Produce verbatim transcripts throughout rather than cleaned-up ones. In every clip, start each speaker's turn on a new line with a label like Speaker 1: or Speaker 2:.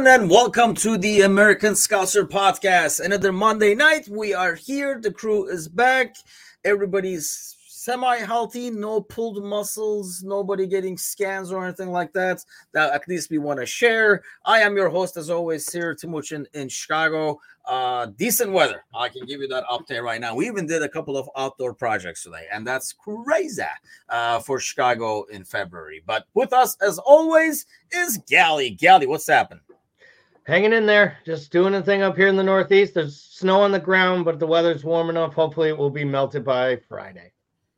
Speaker 1: and welcome to the American Scouser podcast. Another Monday night. We are here. The crew is back. Everybody's semi-healthy, no pulled muscles, nobody getting scans or anything like that. That at least we want to share. I am your host, as always, Sir Timuchin in Chicago. Uh, decent weather. I can give you that update right now. We even did a couple of outdoor projects today, and that's crazy uh, for Chicago in February. But with us, as always, is Gally. Gally, what's happening?
Speaker 2: Hanging in there, just doing a thing up here in the Northeast. There's snow on the ground, but the weather's warm enough. Hopefully it will be melted by Friday.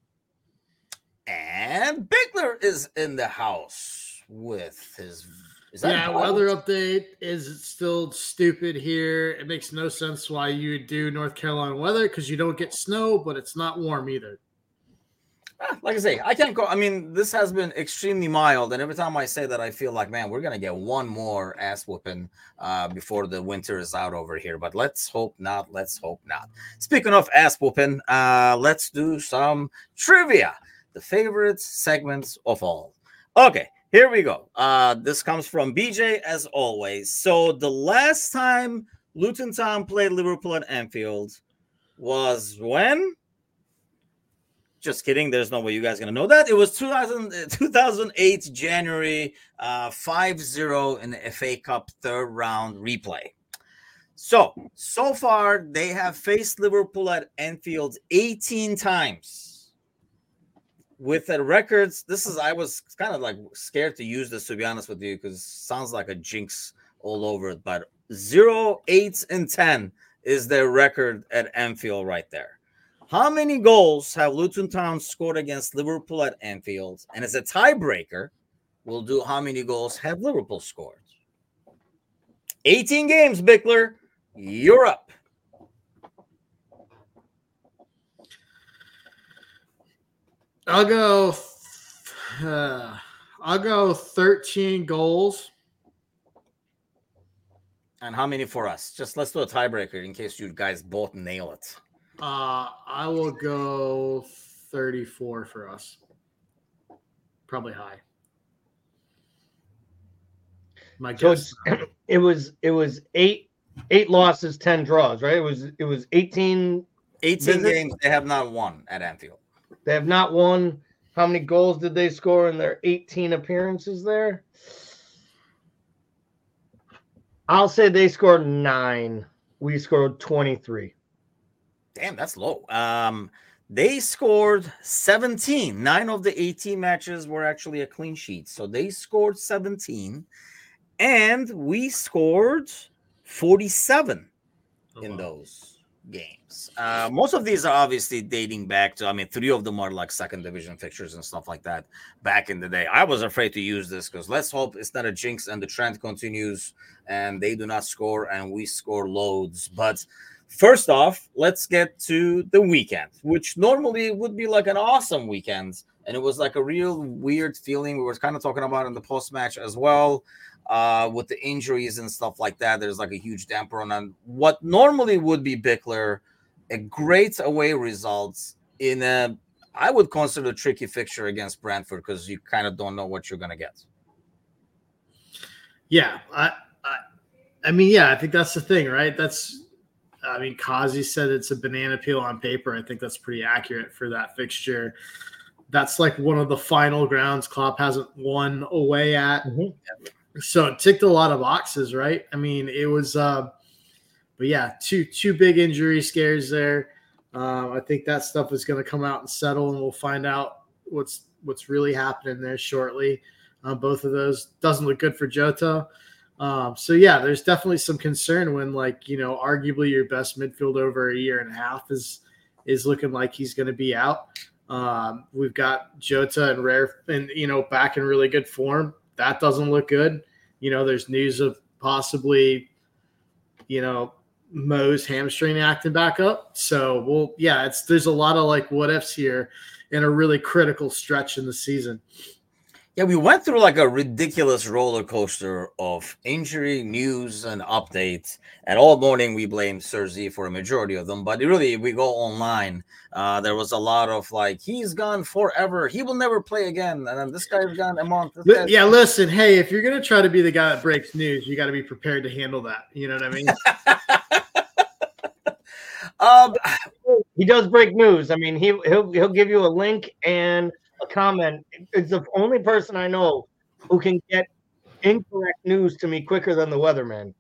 Speaker 1: And Bigler is in the house with his... Is that
Speaker 3: yeah, weather update is still stupid here. It makes no sense why you would do North Carolina weather because you don't get snow, but it's not warm either.
Speaker 1: Like I say, I can't go. I mean, this has been extremely mild, and every time I say that, I feel like, man, we're gonna get one more ass whooping uh, before the winter is out over here. But let's hope not. Let's hope not. Speaking of ass whooping, uh, let's do some trivia. The favorite segments of all. Okay, here we go. Uh, this comes from B J, as always. So the last time Luton Town played Liverpool at Anfield was when? Just kidding. There's no way you guys are going to know that. It was two thousand, two thousand eight, January, uh, five zero in the F A Cup third round replay. So, so far, they have faced Liverpool at Anfield eighteen times. With the records, this is, I was kind of like scared to use this, to be honest with you, because it sounds like a jinx all over it. But zero, eight, and ten is their record at Anfield right there. How many goals have Luton Town scored against Liverpool at Anfield? And as a tiebreaker, we'll do how many goals have Liverpool scored. eighteen games, Bickler. You're up.
Speaker 3: I'll go. Uh, I'll go thirteen goals.
Speaker 1: And how many for us? Just let's do a tiebreaker in case you guys both nail it.
Speaker 3: Uh, I will go thirty-four for us. Probably high. My
Speaker 2: So
Speaker 3: guess.
Speaker 2: it's, it was it was eight eight losses, ten draws, right? It was it was eighteen.
Speaker 1: eighteen
Speaker 2: visits?
Speaker 1: games they have not won at Anfield.
Speaker 2: They have not won. How many goals did they score in their eighteen appearances there? I'll say they scored nine. We scored twenty-three.
Speaker 1: Damn, that's low. Um, they scored seventeen. Nine of the eighteen matches were actually a clean sheet. So they scored seventeen. And we scored forty-seven oh, in wow. those games. Uh, most of these are obviously dating back to, I mean, three of them are like second division fixtures and stuff like that back in the day. I was afraid to use this because let's hope it's not a jinx and the trend continues and they do not score and we score loads. But first off, let's get to the weekend, which normally would be like an awesome weekend. And it was like a real weird feeling. We were kind of talking about in the post-match as well, uh, with the injuries and stuff like that. There's like a huge damper on what normally would be Bickler, a great away results in a, I would consider a tricky fixture against Brentford because you kind of don't know what you're going to get.
Speaker 3: Yeah. I, I, I mean, yeah, I think that's the thing, right? That's, I mean, Kazi said it's a banana peel on paper. I think that's pretty accurate for that fixture. That's like one of the final grounds Klopp hasn't won away at. Mm-hmm. So it ticked a lot of boxes, right? I mean, it was, uh, but yeah, two two big injury scares there. Um, I think that stuff is going to come out and settle, and we'll find out what's what's really happening there shortly. Uh, both of those doesn't look good for Jota. Um, so yeah, there's definitely some concern when, like, you know, arguably your best midfield over a year and a half is is looking like he's going to be out. Um, we've got Jota and Rare, and you know, back in really good form. That doesn't look good. You know, there's news of possibly, you know, Mo's hamstring acting back up. So, well, yeah, it's there's a lot of like what ifs here in a really critical stretch in the season.
Speaker 1: Yeah, we went through like a ridiculous roller coaster of injury news and updates, and all morning we blamed Serzi for a majority of them. But really, if we go online, uh, there was a lot of like, he's gone forever, he will never play again, and then this guy's gone a month. This guy's-
Speaker 3: Yeah, listen, hey, if you're gonna try to be the guy that breaks news, you got to be prepared to handle that. You know what I mean?
Speaker 1: um,
Speaker 2: He does break news. I mean, he he'll he'll give you a link and a comment. It's the only person I know who can get incorrect news to me quicker than the weatherman.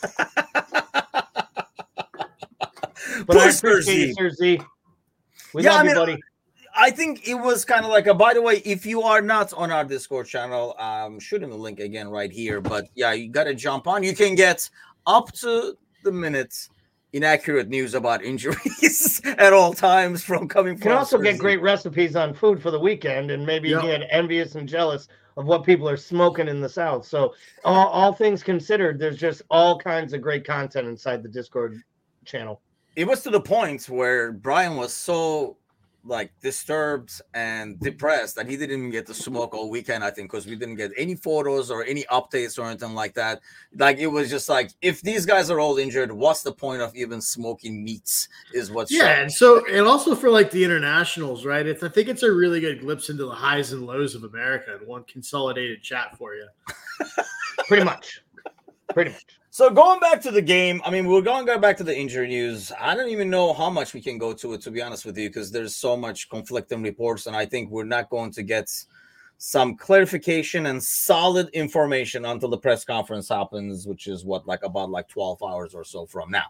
Speaker 2: But
Speaker 1: Poor
Speaker 2: I appreciate you, Sir Z. We
Speaker 1: Yeah,
Speaker 2: love
Speaker 1: I
Speaker 2: you,
Speaker 1: mean,
Speaker 2: buddy.
Speaker 1: I think it was kind of like a, by the way, if you are not on our Discord channel, um, shooting the link again right here. But yeah, you got to jump on. You can get up to the minute inaccurate news about injuries at all times from coming
Speaker 2: You
Speaker 1: from.
Speaker 2: can also
Speaker 1: Sir
Speaker 2: get
Speaker 1: Z.
Speaker 2: great recipes on food for the weekend, and maybe
Speaker 3: Yep.
Speaker 2: you get envious and jealous of what people are smoking in the South. So, all, all things considered, there's just all kinds of great content inside the Discord channel.
Speaker 1: It was to the point where Brian was so like disturbed and depressed that he didn't even get to smoke all weekend, I think, because we didn't get any photos or any updates or anything like that. Like, it was just like, if these guys are all injured, what's the point of even smoking meats is what's
Speaker 3: Yeah, and so and also for like the internationals, right? It's I think it's a really good glimpse into the highs and lows of America in one consolidated chat for you.
Speaker 2: Pretty much. Pretty much.
Speaker 1: So going back to the game, I mean, we're going to go back to the injury news. I don't even know how much we can go to it, to be honest with you, because there's so much conflicting reports, and I think we're not going to get some clarification and solid information until the press conference happens, which is what, like about like twelve hours or so from now.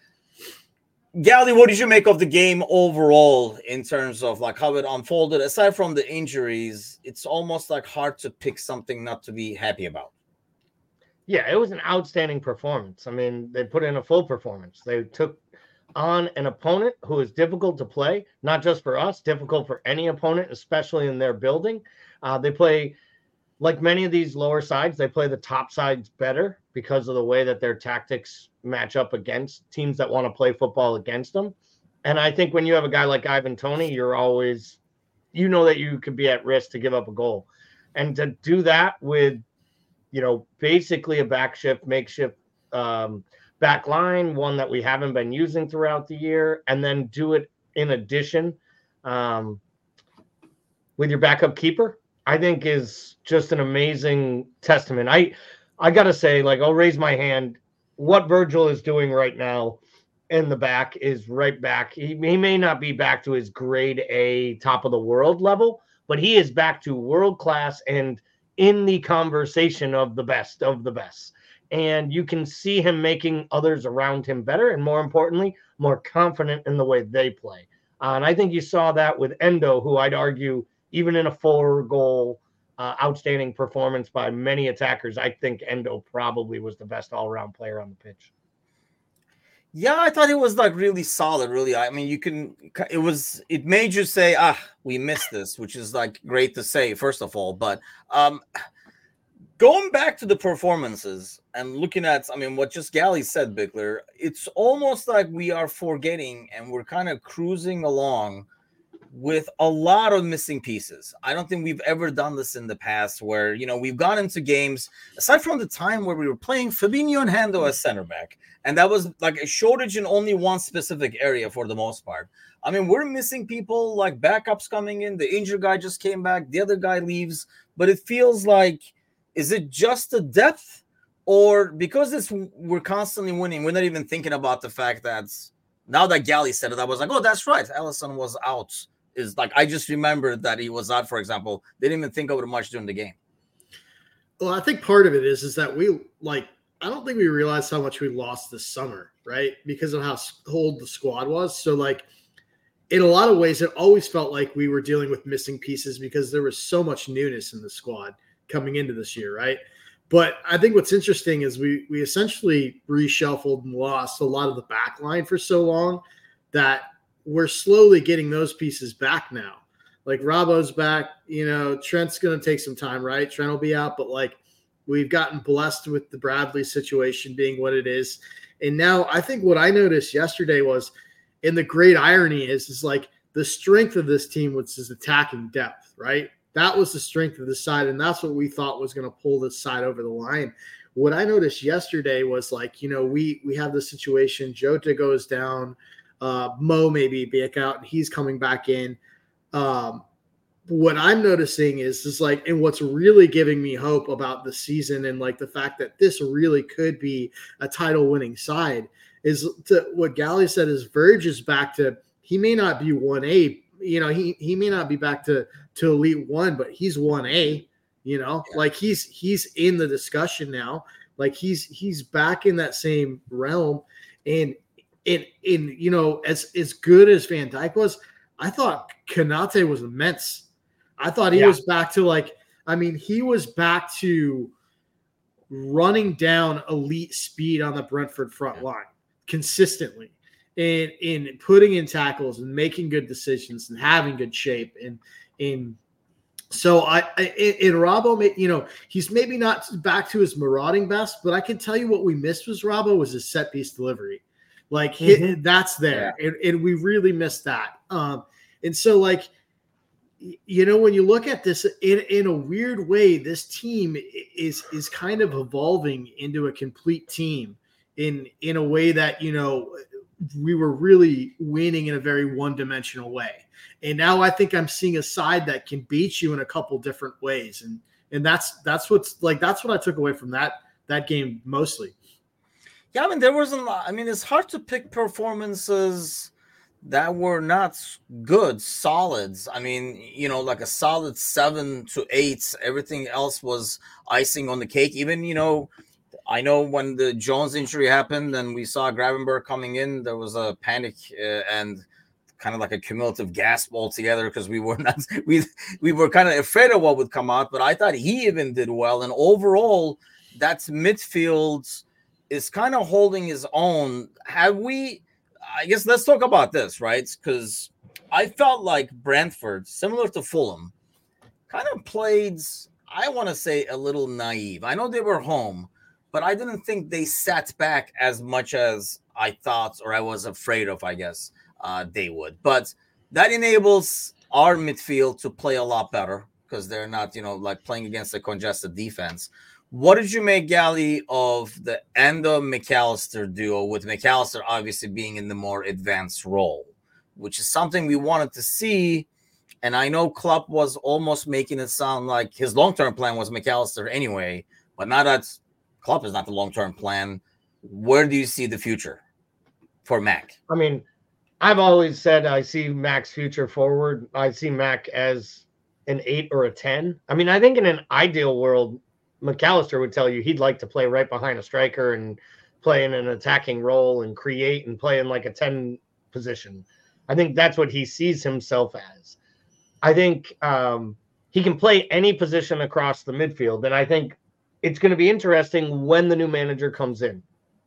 Speaker 1: Gally, what did you make of the game overall in terms of like how it unfolded? Aside from the injuries, it's almost like hard to pick something not to be happy about.
Speaker 2: Yeah, it was an outstanding performance. I mean, they put in a full performance. They took on an opponent who is difficult to play, not just for us, difficult for any opponent, especially in their building. Uh, they play, like many of these lower sides, they play the top sides better because of the way that their tactics match up against teams that want to play football against them. And I think when you have a guy like Ivan Toney, you're always, you know that you could be at risk to give up a goal. And to do that with, you know, basically a back shift, makeshift um, back line, one that we haven't been using throughout the year, and then do it in addition um, with your backup keeper, I think is just an amazing testament. I, I got to say, like, I'll raise my hand. What Virgil is doing right now in the back is right back. He, he may not be back to his grade A top of the world level, but he is back to world class and in the conversation of the best of the best. And you can see him making others around him better and, more importantly, more confident in the way they play. Uh, and I think you saw that with Endo, who I'd argue, even in a four-goal uh, outstanding performance by many attackers, I think Endo probably was the best all-around player on the pitch.
Speaker 1: Yeah, I thought it was like really solid, really. I mean, you can, it was, it made you say, ah, we missed this, which is like great to say, first of all. But um, going back to the performances and looking at, I mean, what just Gally said, Bickler, it's almost like we are forgetting and we're kind of cruising along with a lot of missing pieces. I don't think we've ever done this in the past where, you know, we've gone into games, aside from the time where we were playing Fabinho and Hendo as center back, and that was like a shortage in only one specific area for the most part. I mean, we're missing people like backups coming in. The injured guy just came back. The other guy leaves. But it feels like, is it just the depth? Or because it's we're constantly winning, we're not even thinking about the fact that now that Gally said it, I was like, oh, that's right. Alisson was out. Is like, I just remembered that he was out, for example. They didn't even think of it much during the game.
Speaker 3: Well, I think part of it is, is that we like, I don't think we realized how much we lost this summer, right? Because of how old the squad was. So like in a lot of ways, it always felt like we were dealing with missing pieces because there was so much newness in the squad coming into this year, right? But I think what's interesting is we we essentially reshuffled and lost a lot of the back line for so long that we're slowly getting those pieces back now. Like Robbo's back, you know, Trent's going to take some time, right? Trent will be out, but like we've gotten blessed with the Bradley situation being what it is. And now I think what I noticed yesterday was, and the great irony is, is like the strength of this team was his attacking depth, right? That was the strength of the side, and that's what we thought was going to pull this side over the line. What I noticed yesterday was like, you know, we we have the situation. Jota goes down, uh, Mo maybe back out, and he's coming back in. Um, what I'm noticing is is like, and what's really giving me hope about the season and like the fact that this really could be a title winning side is to, what Gally said is Verge is back to, he may not be one A, you know, he he may not be back to to Elite One, but he's one A. You know, yeah. like he's he's in the discussion now. Like he's he's back in that same realm. And in in you know, as as good as Van Dijk was, I thought Konate was immense. I thought he yeah. was back to like, I mean, he was back to running down elite speed on the Brentford front line consistently, and in putting in tackles and making good decisions and having good shape and in. So I, I in Robbo, you know, he's maybe not back to his marauding best, but I can tell you what we missed was Robbo was his set piece delivery. Like mm-hmm. that's there. Yeah. And, and we really missed that. Um, and so like, you know, when you look at this in, in a weird way, this team is, is kind of evolving into a complete team in, in a way that, you know, we were really winning in a very one-dimensional way. And now I think I'm seeing a side that can beat you in a couple different ways. And and that's that's what's like that's what I took away from that that game mostly.
Speaker 1: Yeah, I mean there wasn't a lot. I mean, it's hard to pick performances that were not good, solids. I mean, you know, like a solid seven to eight. Everything else was icing on the cake. Even, you know, I know when the Jones injury happened and we saw Gravenberg coming in, there was a panic uh, and kind of like a cumulative gasp altogether because we were not we we were kind of afraid of what would come out. But I thought he even did well, and overall, that midfield is kind of holding his own. Have we? I guess let's talk about this, right? Because I felt like Brentford, similar to Fulham, kind of played, I want to say, a little naive. I know they were home, but I didn't think they sat back as much as I thought or I was afraid of, I guess. Uh, they would, but that enables our midfield to play a lot better because they're not, you know, like playing against a congested defense. What did you make, Gally, of the Endo McAllister duo, with McAllister obviously being in the more advanced role, which is something we wanted to see? And I know Klopp was almost making it sound like his long-term plan was McAllister anyway, but now that Klopp is not the long-term plan, where do you see the future for Mac?
Speaker 2: I mean, I've always said I see Mac's future forward. I see Mac as an eight or a ten. I mean, I think in an ideal world, McAllister would tell you he'd like to play right behind a striker and play in an attacking role and create and play in like a ten position. I think that's what he sees himself as. I think um, he can play any position across the midfield. And I think it's going to be interesting when the new manager comes in.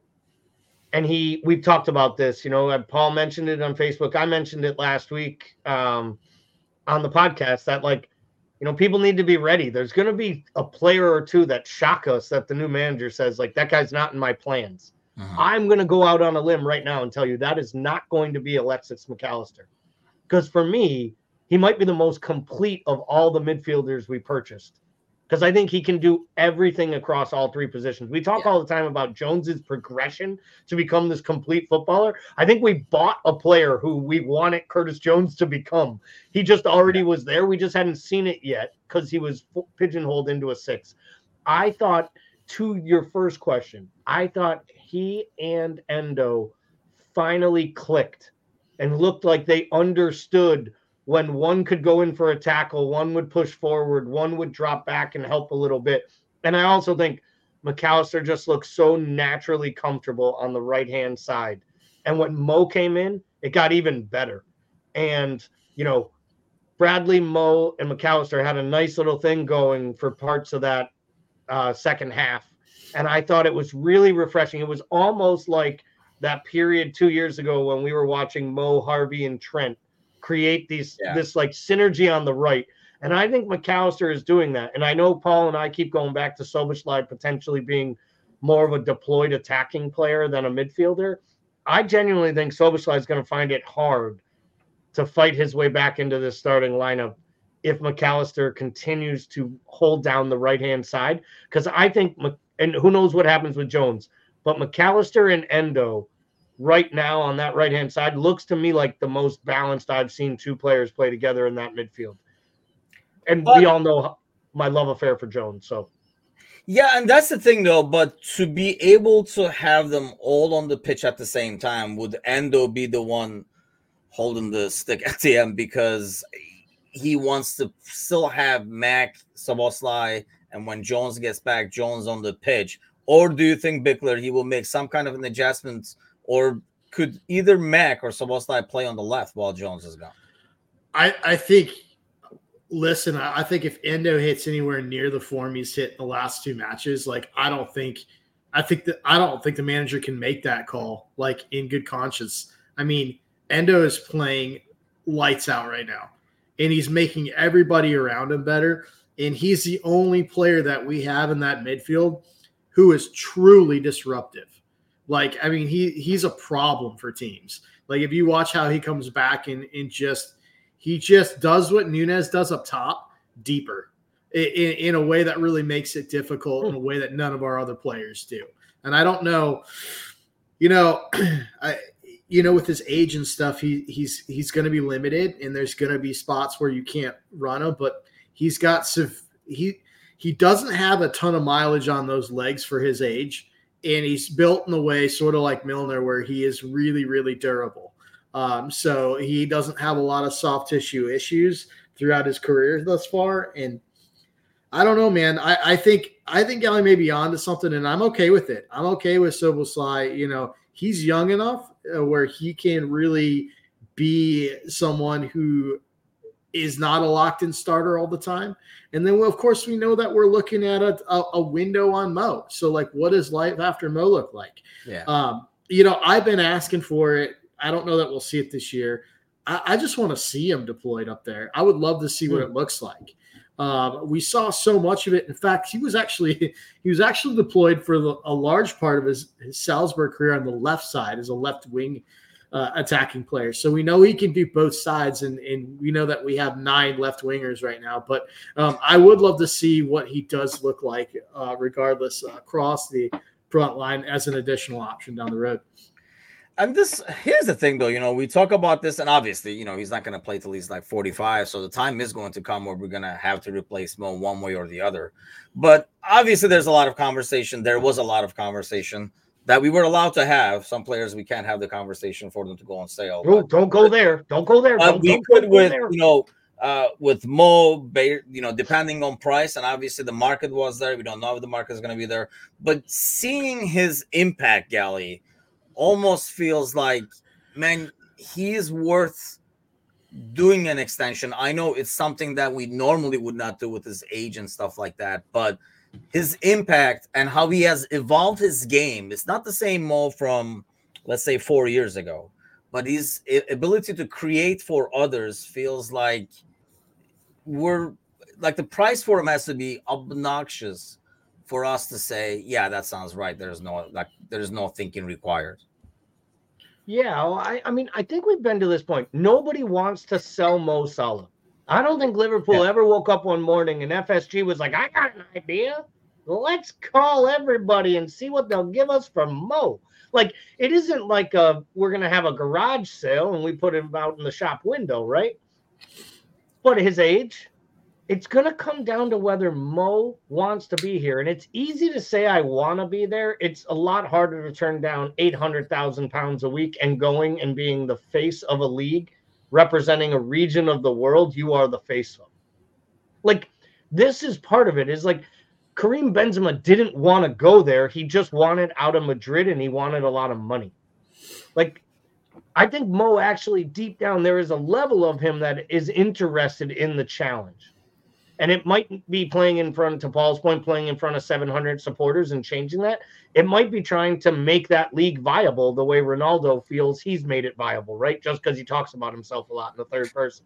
Speaker 2: And he, we've talked about this, you know, Paul mentioned it on Facebook. I mentioned it last week um, on the podcast that, like, you know, people need to be ready. There's going to be a player or two that shock us that the new manager says, like, that guy's not in my plans. Uh-huh. I'm going to go out on a limb right now and tell you that is not going to be Alexis McAllister. Because for me, he might be the most complete of all the midfielders we purchased. Because I think he can do everything across all three positions. We talk yeah. all the time about Jones's progression to become this complete footballer. I think we bought a player who we wanted Curtis Jones to become. He just already yeah. was there. We just hadn't seen it yet because he was pigeonholed into a six. I thought, to your first question, I thought he and Endo finally clicked and looked like they understood when one could go in for a tackle, one would push forward, one would drop back and help a little bit. And I also think McAllister just looks so naturally comfortable on the right-hand side. And when Mo came in, it got even better. And, you know, Bradley, Mo, and McAllister had a nice little thing going for parts of that uh, second half. And I thought it was really refreshing. It was almost like that period two years ago when we were watching Mo, Harvey, and Trent create these yeah. this like synergy on the right. And I think McAllister is doing that. And I know Paul and I keep going back to Szoboszlai potentially being more of a deployed attacking player than a midfielder. I genuinely think Szoboszlai is going to find it hard to fight his way back into this starting lineup if McAllister continues to hold down the right-hand side. Because I think, and who knows what happens with Jones, but McAllister and Endo right now on that right-hand side looks to me like the most balanced I've seen two players play together in that midfield. And but, we all know my love affair for Jones. So,
Speaker 1: yeah, and that's the thing, though. But to be able to have them all on the pitch at the same time, would Endo be the one holding the stick at the end because he wants to still have Mac, Szoboszlai, and when Jones gets back, Jones on the pitch? Or do you think Bickler, he will make some kind of an adjustment, or could either Mac or Szoboszlai play on the left while Jones is gone?
Speaker 3: I, I think, listen, I think if Endo hits anywhere near the form he's hit in the last two matches, like I don't think, I think that I don't think the manager can make that call like in good conscience. I mean, Endo is playing lights out right now, and he's making everybody around him better. And he's the only player that we have in that midfield who is truly disruptive. Like, I mean, he he's a problem for teams. Like, if you watch how he comes back and, and just he just does what Nunes does up top, deeper, in, in a way that really makes it difficult, in a way that none of our other players do. And I don't know, you know, I you know, with his age and stuff, he he's he's going to be limited, and there's going to be spots where you can't run him. But he's got he he doesn't have a ton of mileage on those legs for his age, and he's built in a way sort of like Milner, where he is really really durable. Um, so he doesn't have a lot of soft tissue issues throughout his career thus far. And I don't know, man. I, I think I think Gally may be onto something, and I'm okay with it. I'm okay with Szoboszlai. You know, he's young enough where he can really be someone who is not a locked-in starter all the time. And then, well, of course, we know that we're looking at a, a, a window on Mo. So, like, what does life after Mo look like?
Speaker 1: Yeah.
Speaker 3: Um, you know, I've been asking for it. I don't know that we'll see it this year. I, I just want to see him deployed up there. I would love to see what it looks like. Um, we saw so much of it. In fact, he was actually he was actually deployed for the, a large part of his, his Salzburg career on the left side as a left wing uh, attacking player. So we know he can do both sides, and, and we know that we have nine left wingers right now. But um, I would love to see what he does look like, uh, regardless, uh, across the front line as an additional option down the road.
Speaker 1: And this, here's the thing, though, you know, we talk about this, and obviously, you know, he's not going to play till he's like forty-five. So the time is going to come where we're going to have to replace Mo one way or the other. But obviously, there's a lot of conversation. There was a lot of conversation that we were allowed to have. Some players, we can't have the conversation for them to go on sale.
Speaker 2: Oh, don't go there. Don't go there.
Speaker 1: Uh,
Speaker 2: don't,
Speaker 1: we
Speaker 2: don't,
Speaker 1: could
Speaker 2: don't
Speaker 1: with,
Speaker 2: there.
Speaker 1: you know, uh, with Mo, you know, depending on price, and obviously the market was there. We don't know if the market is going to be there. But seeing his impact, Gally, almost feels like, man, he is worth doing an extension. I know it's something that we normally would not do with his age and stuff like that, but his impact and how he has evolved his game, it's not the same Mo from, let's say, four years ago, but his ability to create for others feels like we're like the price for him has to be obnoxious for us to say, yeah, that sounds right. There's no like there's no thinking required.
Speaker 2: Yeah, well, I, I mean, I think we've been to this point. Nobody wants to sell Mo Salah. I don't think Liverpool yeah. ever woke up one morning and F S G was like, I got an idea. Let's call everybody and see what they'll give us for Mo. Like, it isn't like a, we're going to have a garage sale and we put him out in the shop window, right? But at his age, it's going to come down to whether Mo wants to be here. And it's easy to say I want to be there. It's a lot harder to turn down eight hundred thousand pounds a week and going and being the face of a league, representing a region of the world you are the face of. Like, this is part of it. Is like Karim Benzema didn't want to go there. He just wanted out of Madrid and he wanted a lot of money. Like, I think Mo actually deep down, there is a level of him that is interested in the challenge. And it might be playing in front, to Paul's point, playing in front of seven hundred supporters and changing that. It might be trying to make that league viable the way Ronaldo feels he's made it viable, right? Just because he talks about himself a lot in the third person.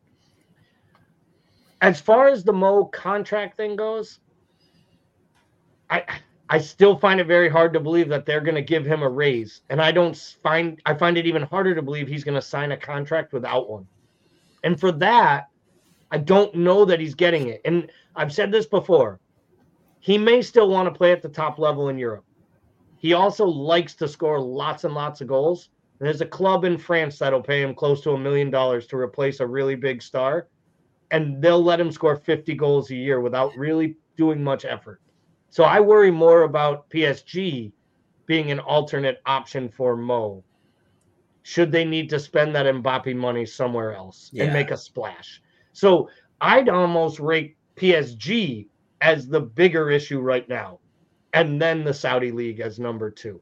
Speaker 2: As far as the Mo contract thing goes, I I still find it very hard to believe that they're going to give him a raise. And I don't find, I find it even harder to believe he's going to sign a contract without one. And for that, I don't know that he's getting it. And I've said this before. He may still want to play at the top level in Europe. He also likes to score lots and lots of goals. And there's a club in France that'll pay him close to a million dollars to replace a really big star. And they'll let him score fifty goals a year without really doing much effort. So I worry more about P S G being an alternate option for Mo. Should they need to spend that Mbappe money somewhere else yeah. and make a splash? So I'd almost rate P S G as the bigger issue right now, and then the Saudi League as number two.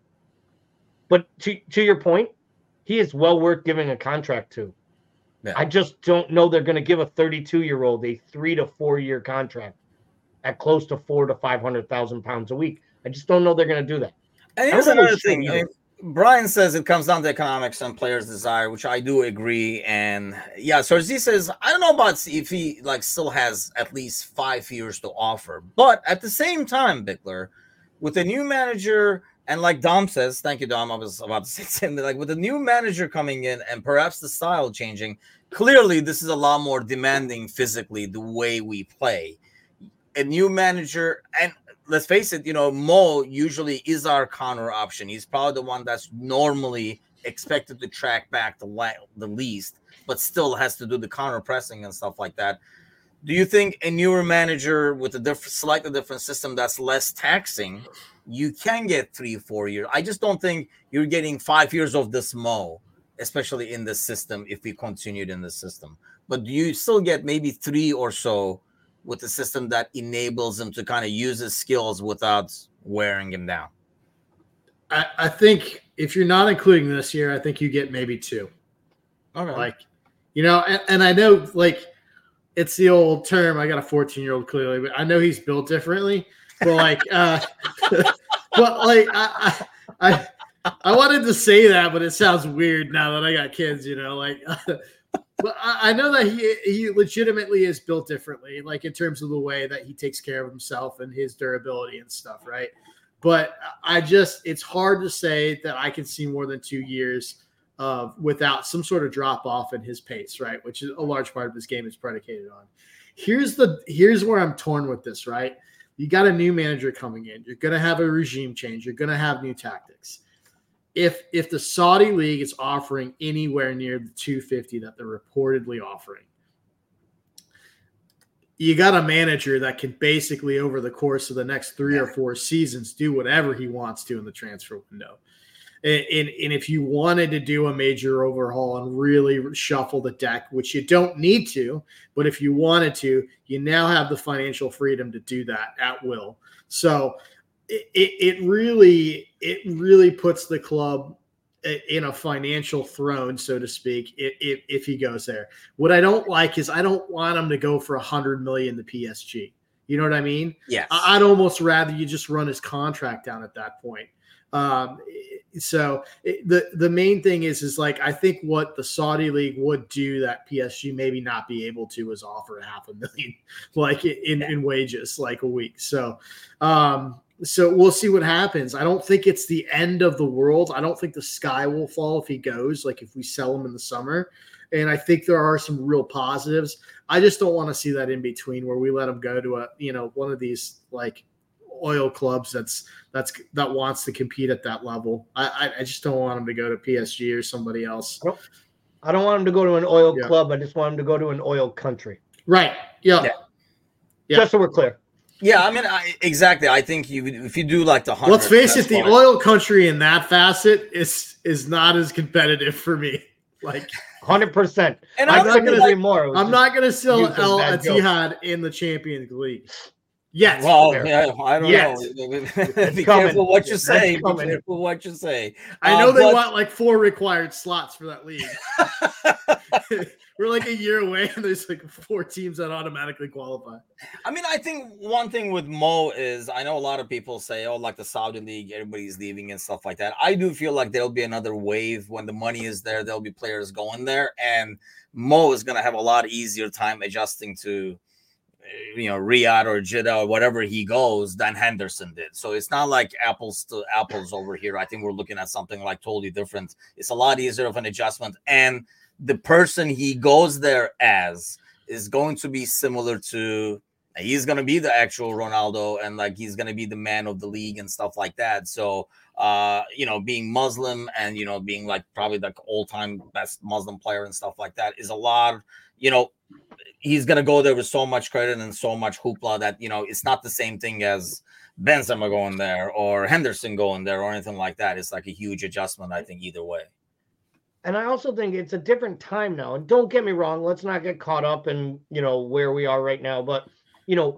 Speaker 2: But to, to your point, he is well worth giving a contract to. Yeah. I just don't know they're going to give a thirty-two-year-old a three to four-year contract at close to four to five hundred thousand pounds a week. I just don't know they're going to do that.
Speaker 1: And here's another thing. I mean, Brian says it comes down to economics and players' desire, which I do agree. And yeah, Sarzi says I don't know about if he like still has at least five years to offer, but at the same time, Bickler, with a new manager. And like Dom says, thank you, Dom. I was about to say something like with a new manager coming in and perhaps the style changing, clearly this is a lot more demanding physically the way we play. A new manager, and let's face it, you know, Mo usually is our counter option. He's probably the one that's normally expected to track back the, la- the least, but still has to do the counter pressing and stuff like that. Do you think a newer manager with a different, slightly different system that's less taxing, you can get three, four years? I just don't think you're getting five years of this Mo, especially in this system, if we continued in this system. But do you still get maybe three or so with a system that enables him to kind of use his skills without wearing him down?
Speaker 3: I, I think if you're not including this year, I think you get maybe two.
Speaker 1: Okay.
Speaker 3: Like, you know, and, and I know, like, it's the old term. I got a fourteen-year-old clearly, but I know he's built differently. But like, uh, but like, I, I, I wanted to say that, but it sounds weird now that I got kids. You know, like, but I, I know that he he legitimately is built differently, like in terms of the way that he takes care of himself and his durability and stuff, right? But I just, it's hard to say that I can see more than two years uh, without some sort of drop off in his pace, right? Which is a large part of this game is predicated on. Here's the here's where I'm torn with this, right? You got a new manager coming in. You're going to have a regime change. You're going to have new tactics. If if the Saudi League is offering anywhere near the two fifty that they're reportedly offering, you got a manager that can basically over the course of the next three or four seasons do whatever he wants to in the transfer window. And, and, and if you wanted to do a major overhaul and really shuffle the deck, which you don't need to, but if you wanted to, you now have the financial freedom to do that at will. So it, it, it really it really puts the club in a financial throne, so to speak, if, if, if he goes there. What I don't like is I don't want him to go for one hundred million dollars to P S G. You know what I mean?
Speaker 1: Yes.
Speaker 3: I'd almost rather you just run his contract down at that point. Um, so it, the the main thing is is like I think what the Saudi League would do that P S G maybe not be able to is offer a half a million like in, yeah. in wages like a week. So um, so we'll see what happens. I don't think it's the end of the world. I don't think the sky will fall if he goes. Like if we sell him in the summer, and I think there are some real positives. I just don't want to see that in between where we let him go to a you know one of these like oil clubs that's that's that wants to compete at that level. I I just don't want him to go to P S G or somebody else.
Speaker 2: I don't, I don't want him to go to an oil yeah. club. I just want him to go to an oil country.
Speaker 3: Right. Yeah.
Speaker 2: yeah. yeah. Just so we're clear.
Speaker 1: Yeah, I mean, I, exactly. I think you if you do like the hundred.
Speaker 3: Let's face it, the fine. Oil country in that facet is is not as competitive for me. Like
Speaker 2: hundred percent.
Speaker 3: And I'm, I'm not going to say more. I'm not going to sell El Ittihad in the Champions League. Yes.
Speaker 1: Well, yeah, I don't yes. know. Be coming. careful what you say. Be careful what you say.
Speaker 3: I know uh, they but... want like four required slots for that league. We're like a year away, and there's like four teams that automatically qualify.
Speaker 1: I mean, I think one thing with Mo is I know a lot of people say, oh, like the Saudi League, everybody's leaving and stuff like that. I do feel like there'll be another wave when the money is there. There'll be players going there, and Mo is going to have a lot easier time adjusting to, you know, Riyadh or Jeddah or whatever he goes than Henderson did. So it's not like apples to apples over here. I think we're looking at something like totally different. It's a lot easier of an adjustment. And the person he goes there as is going to be similar to he's going to be the actual Ronaldo and like he's going to be the man of the league and stuff like that. So, uh, you know, being Muslim and, you know, being like probably the all time best Muslim player and stuff like that is a lot, you know, he's going to go there with so much credit and so much hoopla that, you know, it's not the same thing as Benzema going there or Henderson going there or anything like that. It's like a huge adjustment, I think, either way.
Speaker 2: And I also think it's a different time now. And don't get me wrong, let's not get caught up in, you know, where we are right now. But, you know,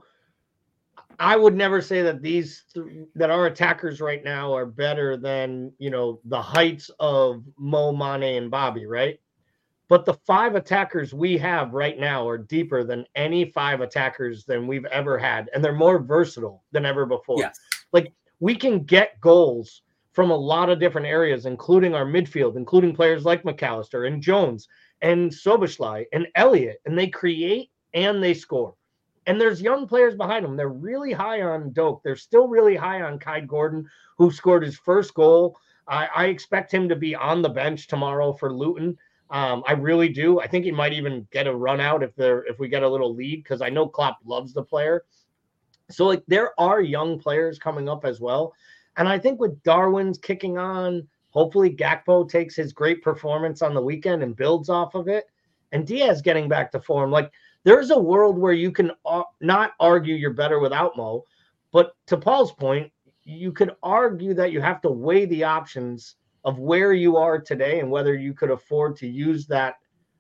Speaker 2: I would never say that these th- that our attackers right now are better than, you know, the heights of Mo, Mane, and Bobby, right? But the five attackers we have right now are deeper than any five attackers than we've ever had. And they're more versatile than ever before.
Speaker 1: Yes.
Speaker 2: Like, we can get goals from a lot of different areas, including our midfield, including players like McAllister and Jones and Szoboszlai and Elliott. And they create and they score. And there's young players behind them. They're really high on Doak. They're still really high on Kai Gordon, who scored his first goal. I, I expect him to be on the bench tomorrow for Luton. Um, I really do. I think he might even get a run out if they're if we get a little lead, because I know Klopp loves the player. So like there are young players coming up as well. And I think with Darwin's kicking on, hopefully Gakpo takes his great performance on the weekend and builds off of it. And Diaz getting back to form. Like, there's a world where you can uh, not argue you're better without Mo. But to Paul's point, you could argue that you have to weigh the options of where you are today and whether you could afford to use that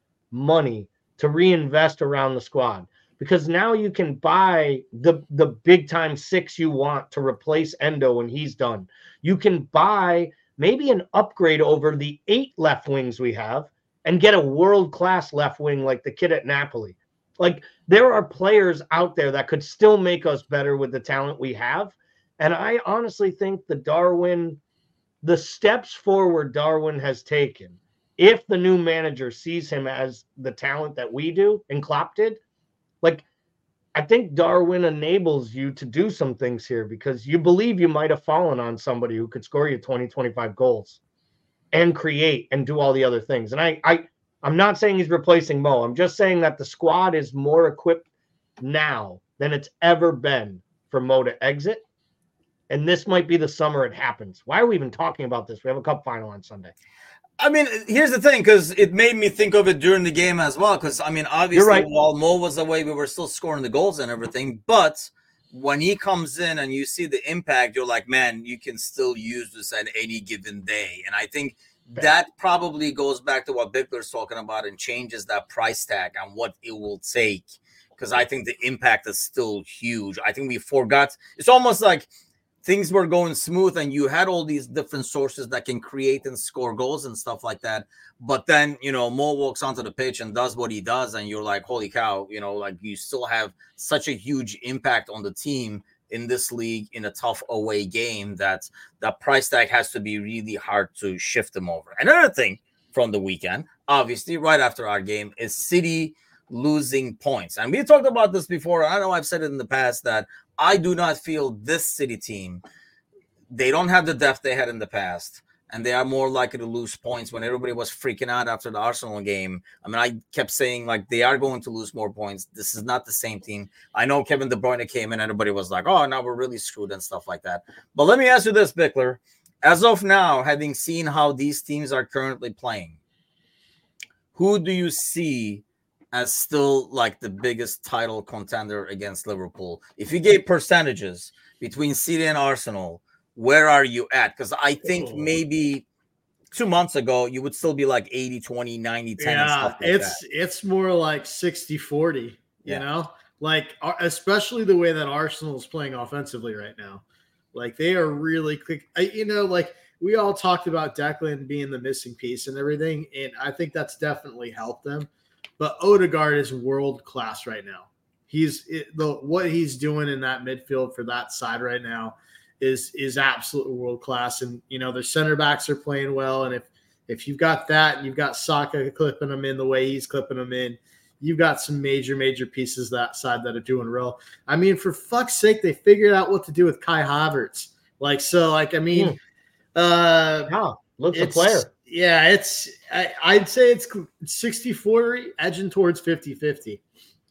Speaker 2: money to reinvest around the squad. Because now you can buy the, the big time six you want to replace Endo when he's done. You can buy maybe an upgrade over the eight left wings we have and get a world-class left wing like the kid at Napoli. Like, there are players out there that could still make us better with the talent we have. And I honestly think the Darwin, the steps forward Darwin has taken, if the new manager sees him as the talent that we do and Klopp did, like, I think Darwin enables you to do some things here because you believe you might have fallen on somebody who could score you twenty, twenty-five goals and create and do all the other things. And I, I, I'm not saying he's replacing Mo. I'm just saying that the squad is more equipped now than it's ever been for Mo to exit. And this might be the summer it happens. Why are we even talking about this? We have a cup final on Sunday.
Speaker 1: I mean, here's the thing, because it made me think of it during the game as well. Because, I mean, obviously,
Speaker 2: right.
Speaker 1: while Mo was away, we were still scoring the goals and everything. But when he comes in and you see the impact, you're like, man, you can still use this at any given day. And I think that probably goes back to what Bickler's talking about and changes that price tag on what it will take. Because I think the impact is still huge. I think we forgot. It's almost like things were going smooth and you had all these different sources that can create and score goals and stuff like that. But then, you know, Mo walks onto the pitch and does what he does. And you're like, holy cow, you know, like you still have such a huge impact on the team in this league in a tough away game that that price tag has to be really hard to shift them over. Another thing from the weekend, obviously, right after our game, is City losing points. And we talked about this before. I know I've said it in the past that I do not feel this City team, they don't have the depth they had in the past, and they are more likely to lose points when everybody was freaking out after the Arsenal game. I mean, I kept saying, like, they are going to lose more points. This is not the same team. I know Kevin De Bruyne came in, and everybody was like, oh, now we're really screwed and stuff like that. But let me ask you this, Bickler. As of now, having seen how these teams are currently playing, who do you see as still like the biggest title contender against Liverpool? If you gave percentages between City and Arsenal, where are you at? Because I think maybe two months ago, you would still be like eighty, twenty, ninety, ten.
Speaker 3: Yeah,
Speaker 1: and stuff like
Speaker 3: it's
Speaker 1: that.
Speaker 3: it's more like sixty, forty, you
Speaker 1: yeah.
Speaker 3: know, like especially the way that Arsenal is playing offensively right now. Like they are really quick. I, you know, like we all talked about Declan being the missing piece and everything. And I think that's definitely helped them. But Odegaard is world class right now. He's it, the what he's doing in that midfield for that side right now is is absolutely world class. And you know their center backs are playing well. And if if you've got that, and you've got Saka clipping them in the way he's clipping them in, you've got some major major pieces that side that are doing real. I mean, for fuck's sake, they figured out what to do with Kai Havertz. Like so, like I mean, mm. uh,
Speaker 2: wow, looks a player.
Speaker 3: Yeah, it's I, I'd say it's sixty forty, edging towards fifty fifty.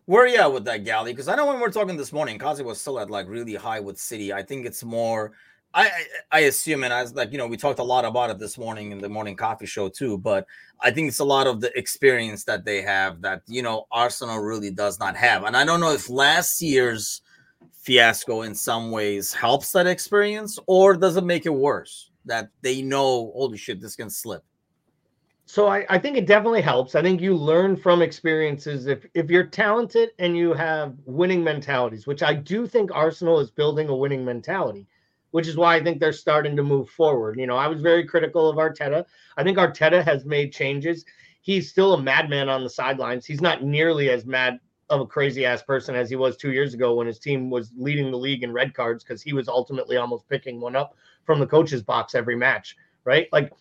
Speaker 1: Where are you at with that, Gally? Because I know when we were talking this morning, Kazi was still at like really high with City. I think it's more. I, I I assume, and I was like, you know, we talked a lot about it this morning in the morning coffee show too, but I think it's a lot of the experience that they have that, you know, Arsenal really does not have. And I don't know if last year's fiasco in some ways helps that experience, or does it make it worse that they know, holy shit, this can slip?
Speaker 2: So I, I think it definitely helps. I think you learn from experiences. If if you're talented and you have winning mentalities, which I do think Arsenal is building a winning mentality, which is why I think they're starting to move forward. You know, I was very critical of Arteta. I think Arteta has made changes. He's still a madman on the sidelines. He's not nearly as mad of a crazy ass person as he was two years ago when his team was leading the league in red cards, because he was ultimately almost picking one up from the coach's box every match, right? Like,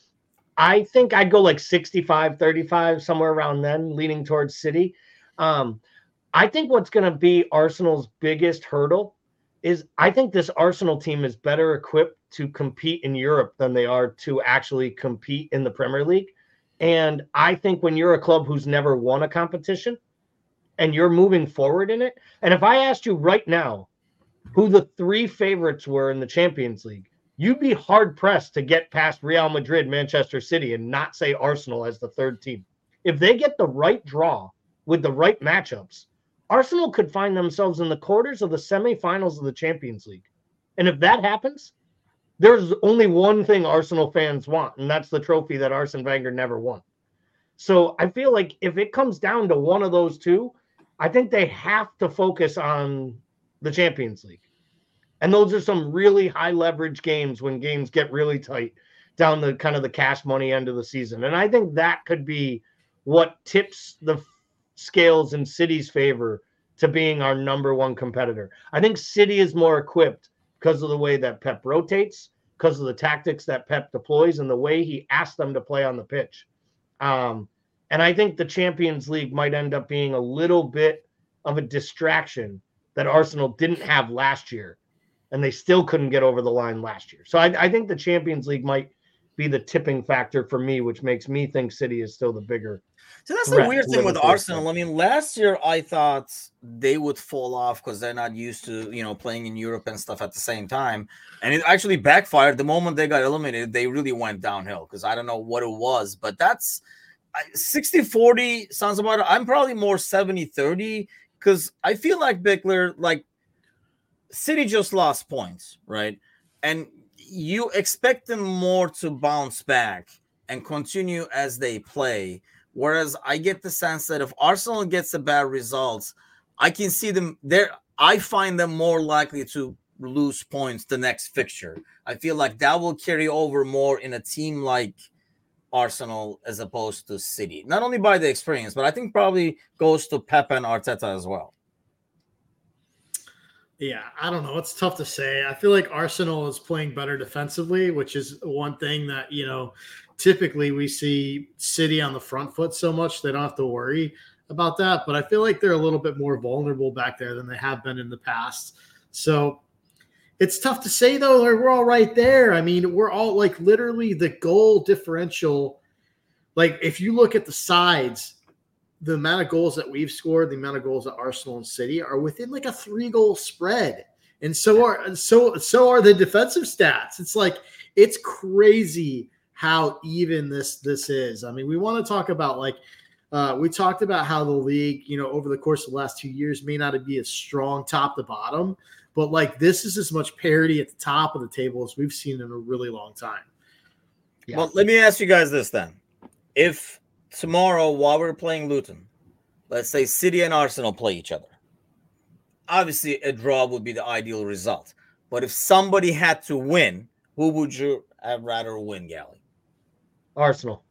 Speaker 2: I think I'd go like sixty-five thirty-five, somewhere around then, leaning towards City. Um, I think what's going to be Arsenal's biggest hurdle is I think this Arsenal team is better equipped to compete in Europe than they are to actually compete in the Premier League. And I think when you're a club who's never won a competition and you're moving forward in it, and if I asked you right now who the three favorites were in the Champions League, you'd be hard-pressed to get past Real Madrid, Manchester City, and not say Arsenal as the third team. If they get the right draw with the right matchups, Arsenal could find themselves in the quarters of the semifinals of the Champions League. And if that happens, there's only one thing Arsenal fans want, and that's the trophy that Arsene Wenger never won. So I feel like if it comes down to one of those two, I think they have to focus on the Champions League. And those are some really high leverage games when games get really tight down the kind of the cash money end of the season. And I think that could be what tips the scales in City's favor to being our number one competitor. I think City is more equipped because of the way that Pep rotates, because of the tactics that Pep deploys, and the way he asks them to play on the pitch. Um, and I think the Champions League might end up being a little bit of a distraction that Arsenal didn't have last year, and they still couldn't get over the line last year. So I, I think the Champions League might be the tipping factor for me, which makes me think City is still the bigger.
Speaker 1: So that's the weird thing with Arsenal. I mean, last year I thought they would fall off because they're not used to, you know, playing in Europe and stuff at the same time. And it actually backfired. The moment they got eliminated, they really went downhill because I don't know what it was. But that's sixty forty sounds about it. I'm probably more seventy thirty because I feel like Bickler, like City just lost points, right? And you expect them more to bounce back and continue as they play. Whereas I get the sense that if Arsenal gets a bad result, I can see them there. I find them more likely to lose points the next fixture. I feel like that will carry over more in a team like Arsenal as opposed to City. Not only by the experience, but I think probably goes to Pep and Arteta as well.
Speaker 3: Yeah, I don't know. It's tough to say. I feel like Arsenal is playing better defensively, which is one thing that, you know, typically we see City on the front foot so much they don't have to worry about that. But I feel like they're a little bit more vulnerable back there than they have been in the past. So it's tough to say, though. We're all right there. I mean, we're all like literally the goal differential. Like if you look at the sides, the amount of goals that we've scored, the amount of goals that Arsenal and City are within like a three-goal spread. And so are so so are the defensive stats. It's like it's crazy how even this this is. I mean, we want to talk about like uh, we talked about how the league, you know, over the course of the last two years may not be as strong top to bottom, but like this is as much parity at the top of the table as we've seen in a really long time.
Speaker 1: Yeah. Well, let me ask you guys this then. If tomorrow, while we're playing Luton, let's say City and Arsenal play each other. Obviously, a draw would be the ideal result. But if somebody had to win, who would you have rather win, Gally?
Speaker 2: Arsenal.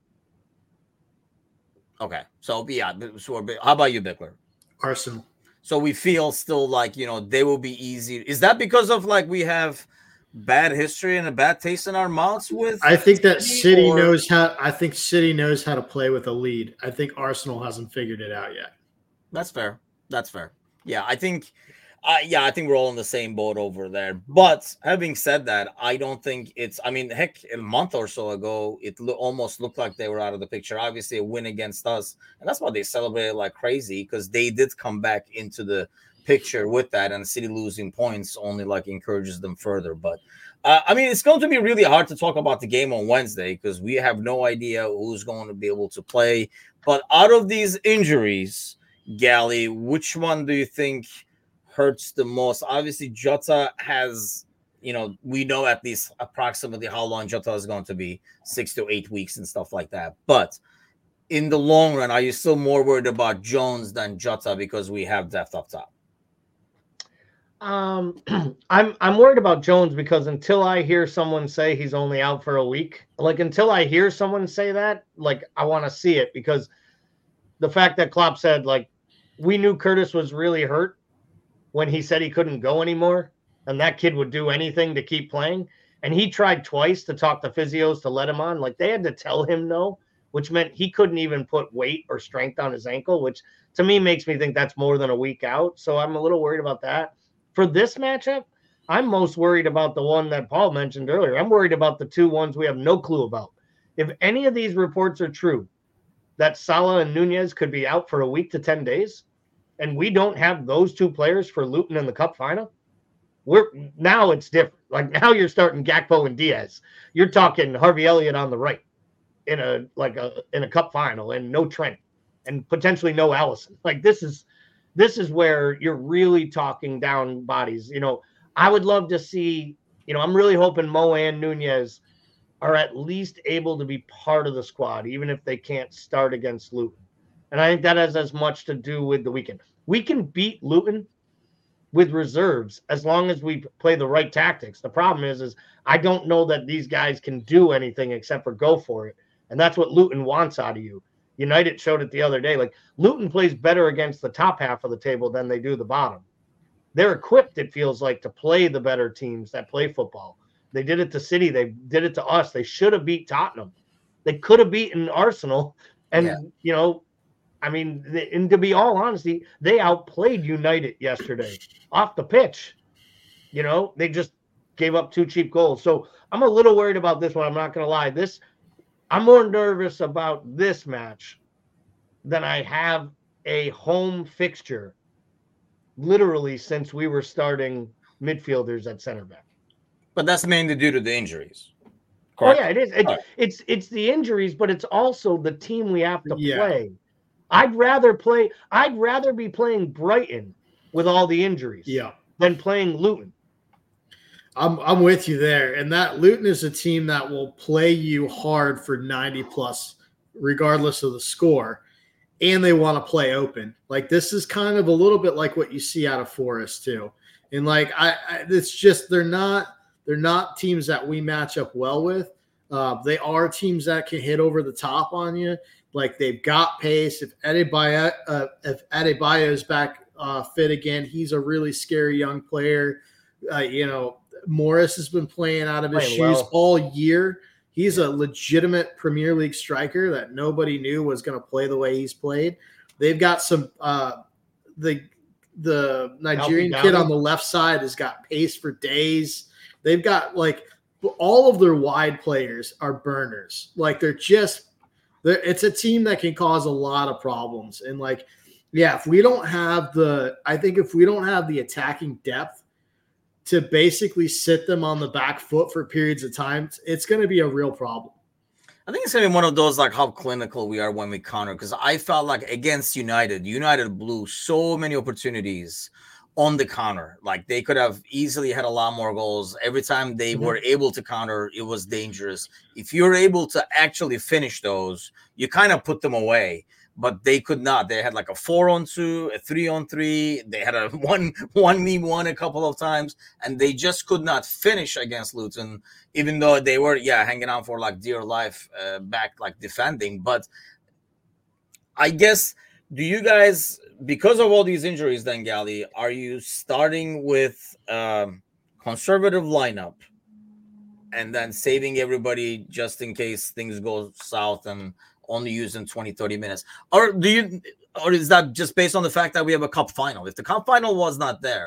Speaker 1: Okay. So, yeah. Sure. How about you, Bickler?
Speaker 3: Arsenal.
Speaker 1: So we feel still like, you know, they will be easy. Is that because of like we have bad history and a bad taste in our mouths with?
Speaker 3: I think that City or... knows how. I think City knows how to play with a lead. I think Arsenal hasn't figured it out yet.
Speaker 1: That's fair. That's fair. Yeah, I think. Uh, yeah, I think we're all in the same boat over there. But having said that, I don't think it's. I mean, heck, a month or so ago, it lo- almost looked like they were out of the picture. Obviously, a win against us, and that's why they celebrated like crazy because they did come back into the picture with that, and City losing points only like encourages them further. But uh, I mean, it's going to be really hard to talk about the game on Wednesday because we have no idea who's going to be able to play. But out of these injuries, Gally, which one do you think hurts the most? Obviously, Jota has, you know, we know at least approximately how long Jota is going to be, six to eight weeks and stuff like that. But in the long run, are you still more worried about Jones than Jota because we have depth up top?
Speaker 2: Um, I'm I'm worried about Jones because until I hear someone say he's only out for a week, like until I hear someone say that, like I want to see it because the fact that Klopp said like we knew Curtis was really hurt when he said he couldn't go anymore, and that kid would do anything to keep playing. And he tried twice to talk to physios to let him on. Like they had to tell him no, which meant he couldn't even put weight or strength on his ankle, which to me makes me think that's more than a week out. So I'm a little worried about that. For this matchup, I'm most worried about the one that Paul mentioned earlier. I'm worried about the two ones we have no clue about. If any of these reports are true, that Salah and Nunez could be out for a week to ten days, and we don't have those two players for Luton in the cup final, we're now it's different. Like now you're starting Gakpo and Diaz. You're talking Harvey Elliott on the right in a like a in a cup final, and no Trent, and potentially no Allison. Like this is this is where you're really talking down bodies. You know, I would love to see, you know, I'm really hoping Mo and Nunez are at least able to be part of the squad, even if they can't start against Luton. And I think that has as much to do with the weekend. We can beat Luton with reserves as long as we play the right tactics. The problem is, is I don't know that these guys can do anything except for go for it. And that's what Luton wants out of you. United showed it the other day. Like Luton plays better against the top half of the table than they do the bottom. They're equipped, it feels like, to play the better teams that play football. They did it to City. They did it to us. They should have beat Tottenham. They could have beaten Arsenal. And, yeah. you know, I mean, and to be all honesty, they outplayed United yesterday off the pitch. You know, they just gave up two cheap goals. So I'm a little worried about this one. I'm not going to lie. This, I'm more nervous about this match than I have a home fixture literally since we were starting midfielders at center back.
Speaker 1: But that's mainly due to the injuries.
Speaker 2: Correct? Oh, yeah, it is. It, right. It's it's the injuries, but it's also the team we have to yeah. play. I'd rather play. I'd rather be playing Brighton with all the injuries
Speaker 3: yeah.
Speaker 2: than playing Luton.
Speaker 3: I'm I'm with you there. And that Luton is a team that will play you hard for ninety plus, regardless of the score. And they want to play open. Like this is kind of a little bit like what you see out of Forest too. And like I, I it's just they're not they're not teams that we match up well with. Uh, they are teams that can hit over the top on you. Like they've got pace. If Adebayo, uh, if Adebayo is back uh, fit again, he's a really scary young player. Uh, you know, Morris has been playing out of his playing shoes well. all year. He's a legitimate Premier League striker that nobody knew was going to play the way he's played. They've got some uh, the the Nigerian kid on the left side has got pace for days. They've got like all of their wide players are burners. Like they're just they're, it's a team that can cause a lot of problems. And like, yeah, if we don't have the, I think if we don't have the attacking depth to basically sit them on the back foot for periods of time, it's going to be a real problem.
Speaker 1: I think it's going to be one of those, like, how clinical we are when we counter. Because I felt like against United, United blew so many opportunities on the counter. Like, they could have easily had a lot more goals. Every time they mm-hmm. were able to counter, it was dangerous. If you're able to actually finish those, you kind of put them away. But they could not. They had like a four on two, a three on three. They had a one one v one a couple of times, and they just could not finish against Luton, even though they were yeah hanging on for like dear life uh, back, like defending. But I guess, do you guys, because of all these injuries, then Gally, are you starting with um, conservative lineup and then saving everybody just in case things go south and only using twenty, thirty minutes? Or do you, or is that just based on the fact that we have a cup final? If the cup final was not there,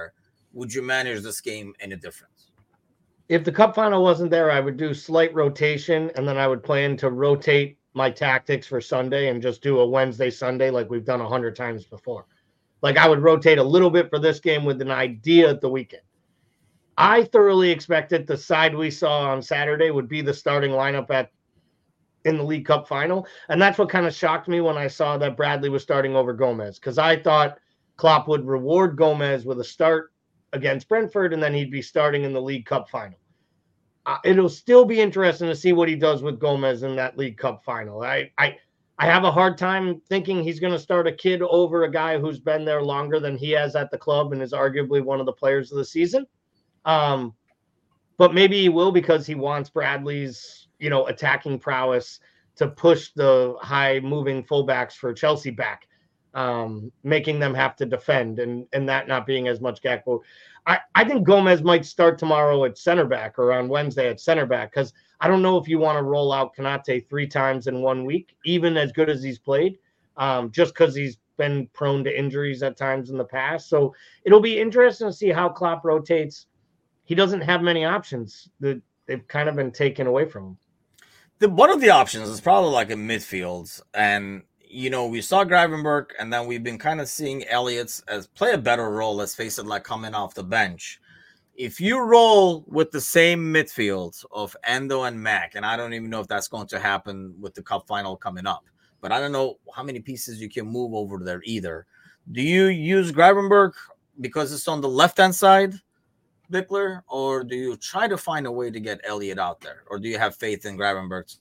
Speaker 1: would you manage this game any different?
Speaker 2: If the cup final wasn't there, I would do slight rotation, and then I would plan to rotate my tactics for Sunday and just do a Wednesday, Sunday like we've done a hundred times before. Like I would rotate a little bit for this game with an idea at the weekend. I thoroughly expected the side we saw on Saturday would be the starting lineup at in the League Cup final. And that's what kind of shocked me when I saw that Bradley was starting over Gomez, because I thought Klopp would reward Gomez with a start against Brentford, and then he'd be starting in the League Cup final. Uh, it'll still be interesting to see what he does with Gomez in that League Cup final. I I, I have a hard time thinking he's going to start a kid over a guy who's been there longer than he has at the club and is arguably one of the players of the season. Um, but maybe he will, because he wants Bradley's, you know, attacking prowess to push the high moving fullbacks for Chelsea back, um, making them have to defend, and, and that not being as much Gakpo. I, I think Gomez might start tomorrow at center back, or on Wednesday at center back, because I don't know if you want to roll out Konate three times in one week, even as good as he's played, um, just because he's been prone to injuries at times in the past. So it'll be interesting to see how Klopp rotates. He doesn't have many options that they've kind of been taken away from him.
Speaker 1: The, one of the options is probably like a midfield. And, you know, we saw Gravenberch, and then we've been kind of seeing Elliott as play a better role, let's face it, like coming off the bench. If you roll with the same midfield of Endo and Mac, and I don't even know if that's going to happen with the cup final coming up, but I don't know how many pieces you can move over there either. Do you use Gravenberch because it's on the left-hand side, Bickler, or do you try to find a way to get Elliott out there, or do you have faith in Gravenberch?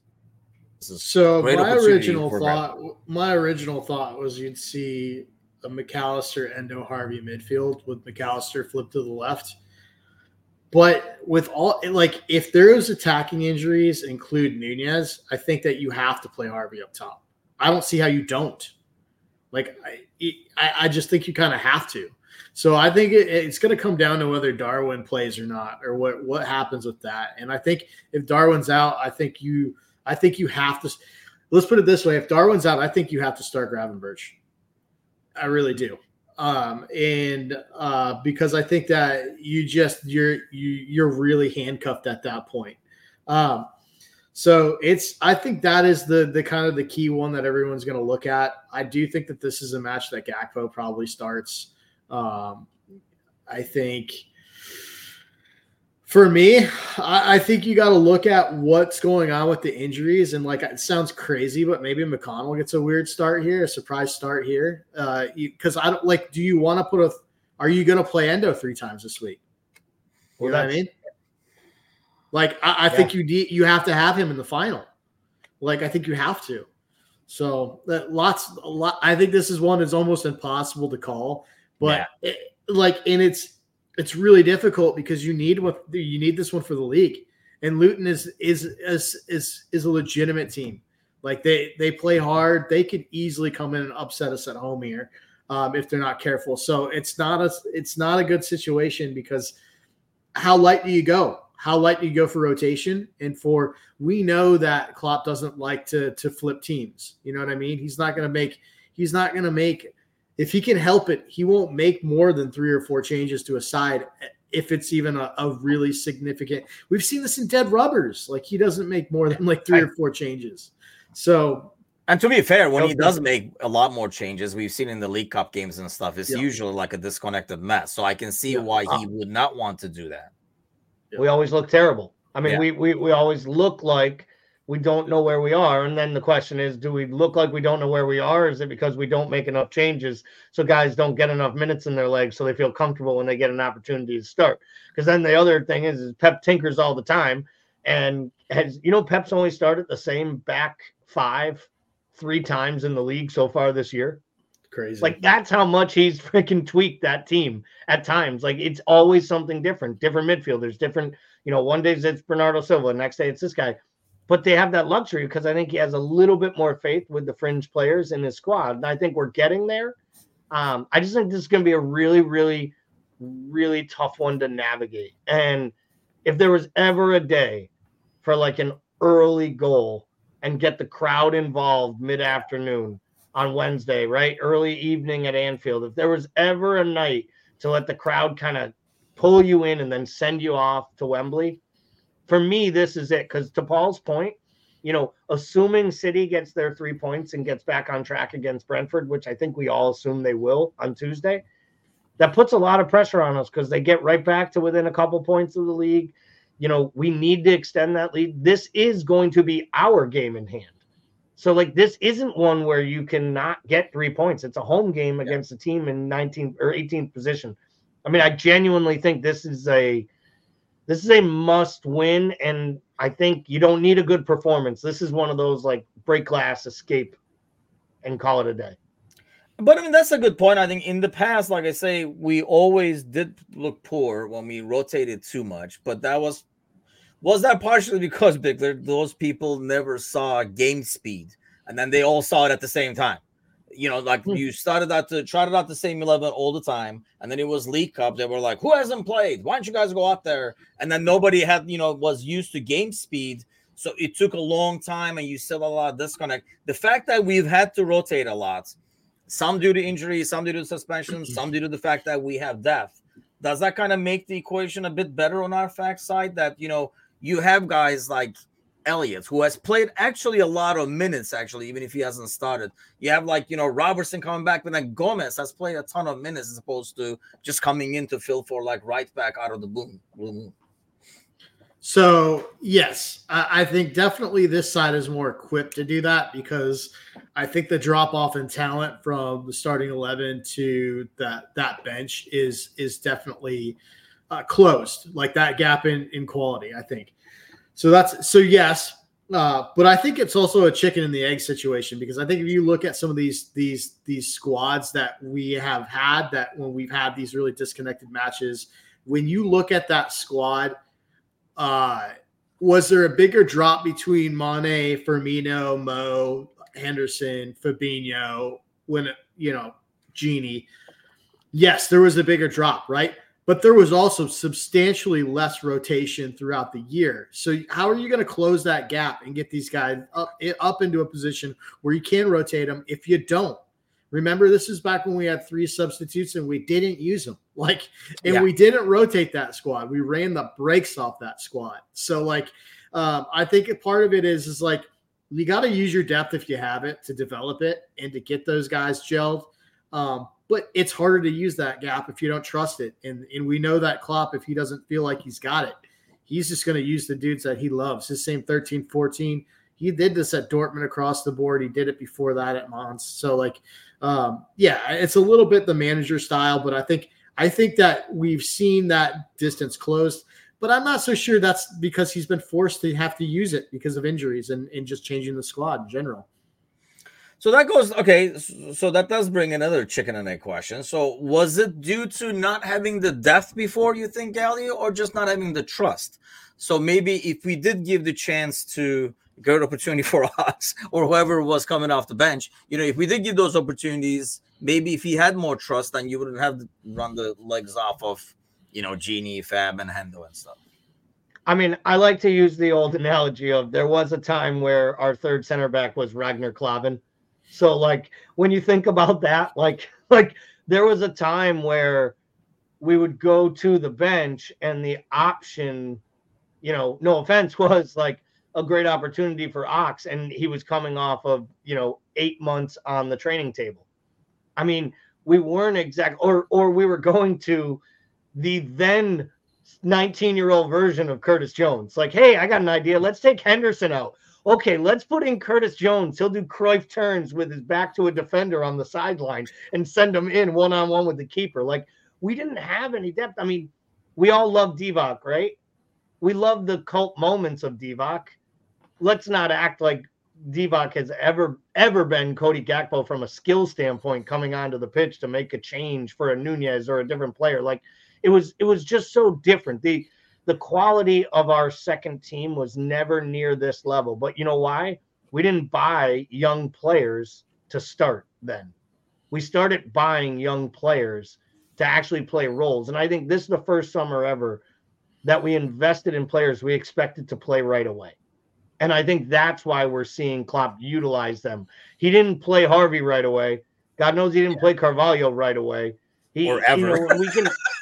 Speaker 3: So my original thought, Bradley. my original thought was you'd see a McAllister, Endo, Harvey midfield with McAllister flipped to the left. But with all, like, if there's attacking injuries, include Nunez, I think that you have to play Harvey up top. I don't see how you don't. Like, I, I just think you kind of have to. So I think it, it's going to come down to whether Darwin plays or not, or what, what happens with that. And I think if Darwin's out, I think you I think you have to – let's put it this way. If Darwin's out, I think you have to start Gravenberch. I really do. Um, and uh, because I think that you just you're you, you're really handcuffed at that point. Um, so it's I think that is the the kind of the key one that everyone's going to look at. I do think that this is a match that Gakpo probably starts. Um, I think for me, I, I think you got to look at what's going on with the injuries. And like, it sounds crazy, but maybe McConnell gets a weird start here, a surprise start here. Uh, because I don't like, do you want to put a, are you going to play Endo three times this week? You well, know what I mean? Like, I, I yeah. think you de- you have to have him in the final. Like, I think you have to. So that lots, a lot. I think this is one that's almost impossible to call. But yeah. it, like, and it's it's really difficult because you need what you need this one for the league, and Luton is is is is is a legitimate team. Like they they play hard. They could easily come in and upset us at home here um, if they're not careful. So it's not a it's not a good situation because how light do you go? How light do you go for rotation? And for we know that Klopp doesn't like to to flip teams. You know what I mean? He's not going to make he's not going to make. If he can help it, he won't make more than three or four changes to a side if it's even a, a really significant. We've seen this in dead rubbers. Like he doesn't make more than like three or four changes. So,
Speaker 1: and to be fair, when he does make a lot more changes, we've seen in the League Cup games and stuff, it's yeah. usually like a disconnected mess. So I can see yeah. why he would not want to do that.
Speaker 2: We always look terrible. I mean, yeah. we, we we always look like we don't know where we are. And then the question is, do we look like we don't know where we are? Or is it because we don't make enough changes so guys don't get enough minutes in their legs so they feel comfortable when they get an opportunity to start? Because then the other thing is, is Pep tinkers all the time. And has, you know, Pep's only started the same back five three times in the league so far this year.
Speaker 3: Crazy.
Speaker 2: Like that's how much he's freaking tweaked that team at times. Like it's always something different, different midfielders, different, you know, one day it's Bernardo Silva, next day it's this guy. But they have that luxury because I think he has a little bit more faith with the fringe players in his squad. And I think we're getting there. Um, I just think this is going to be a really, really, really tough one to navigate. And if there was ever a day for like an early goal and get the crowd involved mid-afternoon on Wednesday, right? Early evening at Anfield. If there was ever a night to let the crowd kind of pull you in and then send you off to Wembley. For me, this is it. Because to Paul's point, you know, assuming City gets their three points and gets back on track against Brentford, which I think we all assume they will on Tuesday, that puts a lot of pressure on us because they get right back to within a couple points of the league. You know, we need to extend that lead. This is going to be our game in hand. So, like, this isn't one where you cannot get three points. It's a home game against a team in nineteenth or eighteenth position. I mean, I genuinely think this is a this is a must win, and I think you don't need a good performance. This is one of those, like, break glass, escape, and call it a day.
Speaker 1: But I mean, that's a good point. I think in the past, like I say, we always did look poor when we rotated too much. But that was was that partially because Bickler, those people never saw game speed, and then they all saw it at the same time. You know, like hmm. you started out to trotted out the same eleven all the time, and then it was League Cup. They were like, "Who hasn't played? Why don't you guys go out there?" And then nobody had, you know, was used to game speed. So it took a long time, and you still had a lot of disconnect. The fact that we've had to rotate a lot, some due to injury, some due to suspension, some due to the fact that we have depth. Does that kind of make the equation a bit better on our fact side? That, you know, you have guys like Elliott, who has played actually a lot of minutes, actually, even if he hasn't started. You have, like, you know, Robertson coming back, but then Gomez has played a ton of minutes as opposed to just coming in to fill for, like, right back out of the boom. boom.
Speaker 3: So, yes, I, I think definitely this side is more equipped to do that because I think the drop-off in talent from the starting eleven to that that bench is is definitely uh, closed, like that gap in, in quality, I think. So that's so yes, uh, but I think it's also a chicken and the egg situation because I think if you look at some of these these these squads that we have had, that when we've had these really disconnected matches, when you look at that squad, uh, was there a bigger drop between Mane, Firmino, Mo, Henderson, Fabinho, when you know Gini? Yes, there was a bigger drop, right? But there was also substantially less rotation throughout the year. So how are you going to close that gap and get these guys up, up into a position where you can rotate them if you don't? Remember, this is back when we had three substitutes and we didn't use them. Like, and yeah. we didn't rotate that squad. We ran the brakes off that squad. So, like, um, I think a part of it is, is like, you got to use your depth if you have it to develop it and to get those guys gelled. Um, But it's harder to use that gap if you don't trust it. And, and we know that Klopp, if he doesn't feel like he's got it, he's just going to use the dudes that he loves. His same thirteen fourteen. He did this at Dortmund across the board. He did it before that at Mons. So, like, um, yeah, it's a little bit the manager style, but I think I think that we've seen that distance closed. But I'm not so sure that's because he's been forced to have to use it because of injuries and, and just changing the squad in general.
Speaker 1: So that goes, okay, so that does bring another chicken and egg question. So was it due to not having the depth before, you think, Gally, or just not having the trust? So maybe if we did give the chance to good opportunity for us or whoever was coming off the bench, you know, if we did give those opportunities, maybe if he had more trust, then you wouldn't have to run the legs off of, you know, Gini, Fab, and Hendo and stuff.
Speaker 2: I mean, I like to use the old analogy of there was a time where our third center back was Ragnar Klavan. So, like, when you think about that, like, like there was a time where we would go to the bench and the option, you know, no offense, was like a great opportunity for Ox. And he was coming off of, you know, eight months on the training table. I mean, we weren't exact or, or we were going to the then nineteen-year-old version of Curtis Jones. Like, hey, I got an idea. Let's take Henderson out. Okay, let's put in Curtis Jones. He'll do Cruyff turns with his back to a defender on the sideline and send him in one-on-one with the keeper. Like, we didn't have any depth. I mean, we all love Divock, right? We love the cult moments of Divock. Let's not act like Divock has ever, ever been Cody Gakpo from a skill standpoint coming onto the pitch to make a change for a Nunez or a different player. Like, it was, it was just so different. The The quality of our second team was never near this level. But you know why? We didn't buy young players to start then. We started buying young players to actually play roles. And I think this is the first summer ever that we invested in players we expected to play right away. And I think that's why we're seeing Klopp utilize them. He didn't play Harvey right away. God knows he didn't play Carvalho right away. He,
Speaker 1: or ever.
Speaker 2: You know, we can,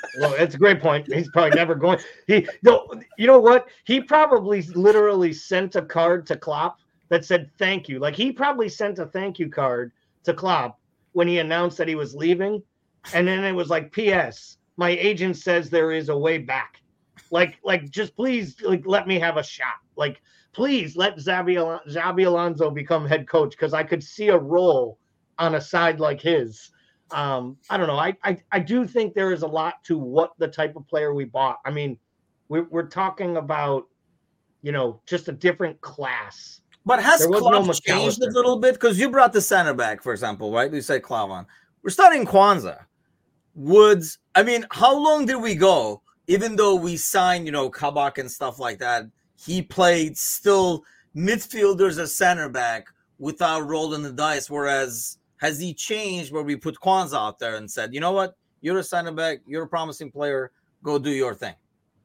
Speaker 2: Well, that's a great point. He's probably never going. He no, you know what? He probably literally sent a card to Klopp that said thank you. Like he probably sent a thank you card to Klopp when he announced that he was leaving, and then it was like, P S. My agent says there is a way back. Like, like just please, like let me have a shot. Like, please let Xabi, Al- Xabi Alonso become head coach because I could see a role on a side like his. Um, I don't know. I, I I do think there is a lot to what the type of player we bought. I mean, we're we're talking about, you know, just a different class.
Speaker 1: But has
Speaker 2: There was
Speaker 1: Klopp
Speaker 2: no
Speaker 1: changed a
Speaker 2: McAllister.
Speaker 1: little bit? Because you brought the center back, for example, right? You said Klavan. We're starting Kwanzaa. Woods. I mean, how long did we go? Even though we signed, you know, Kabak and stuff like that, he played still midfielders as center back without rolling the dice. Whereas, has he changed where we put Kwanzaa out there and said, you know what? You're a center back. You're a promising player. Go do your thing.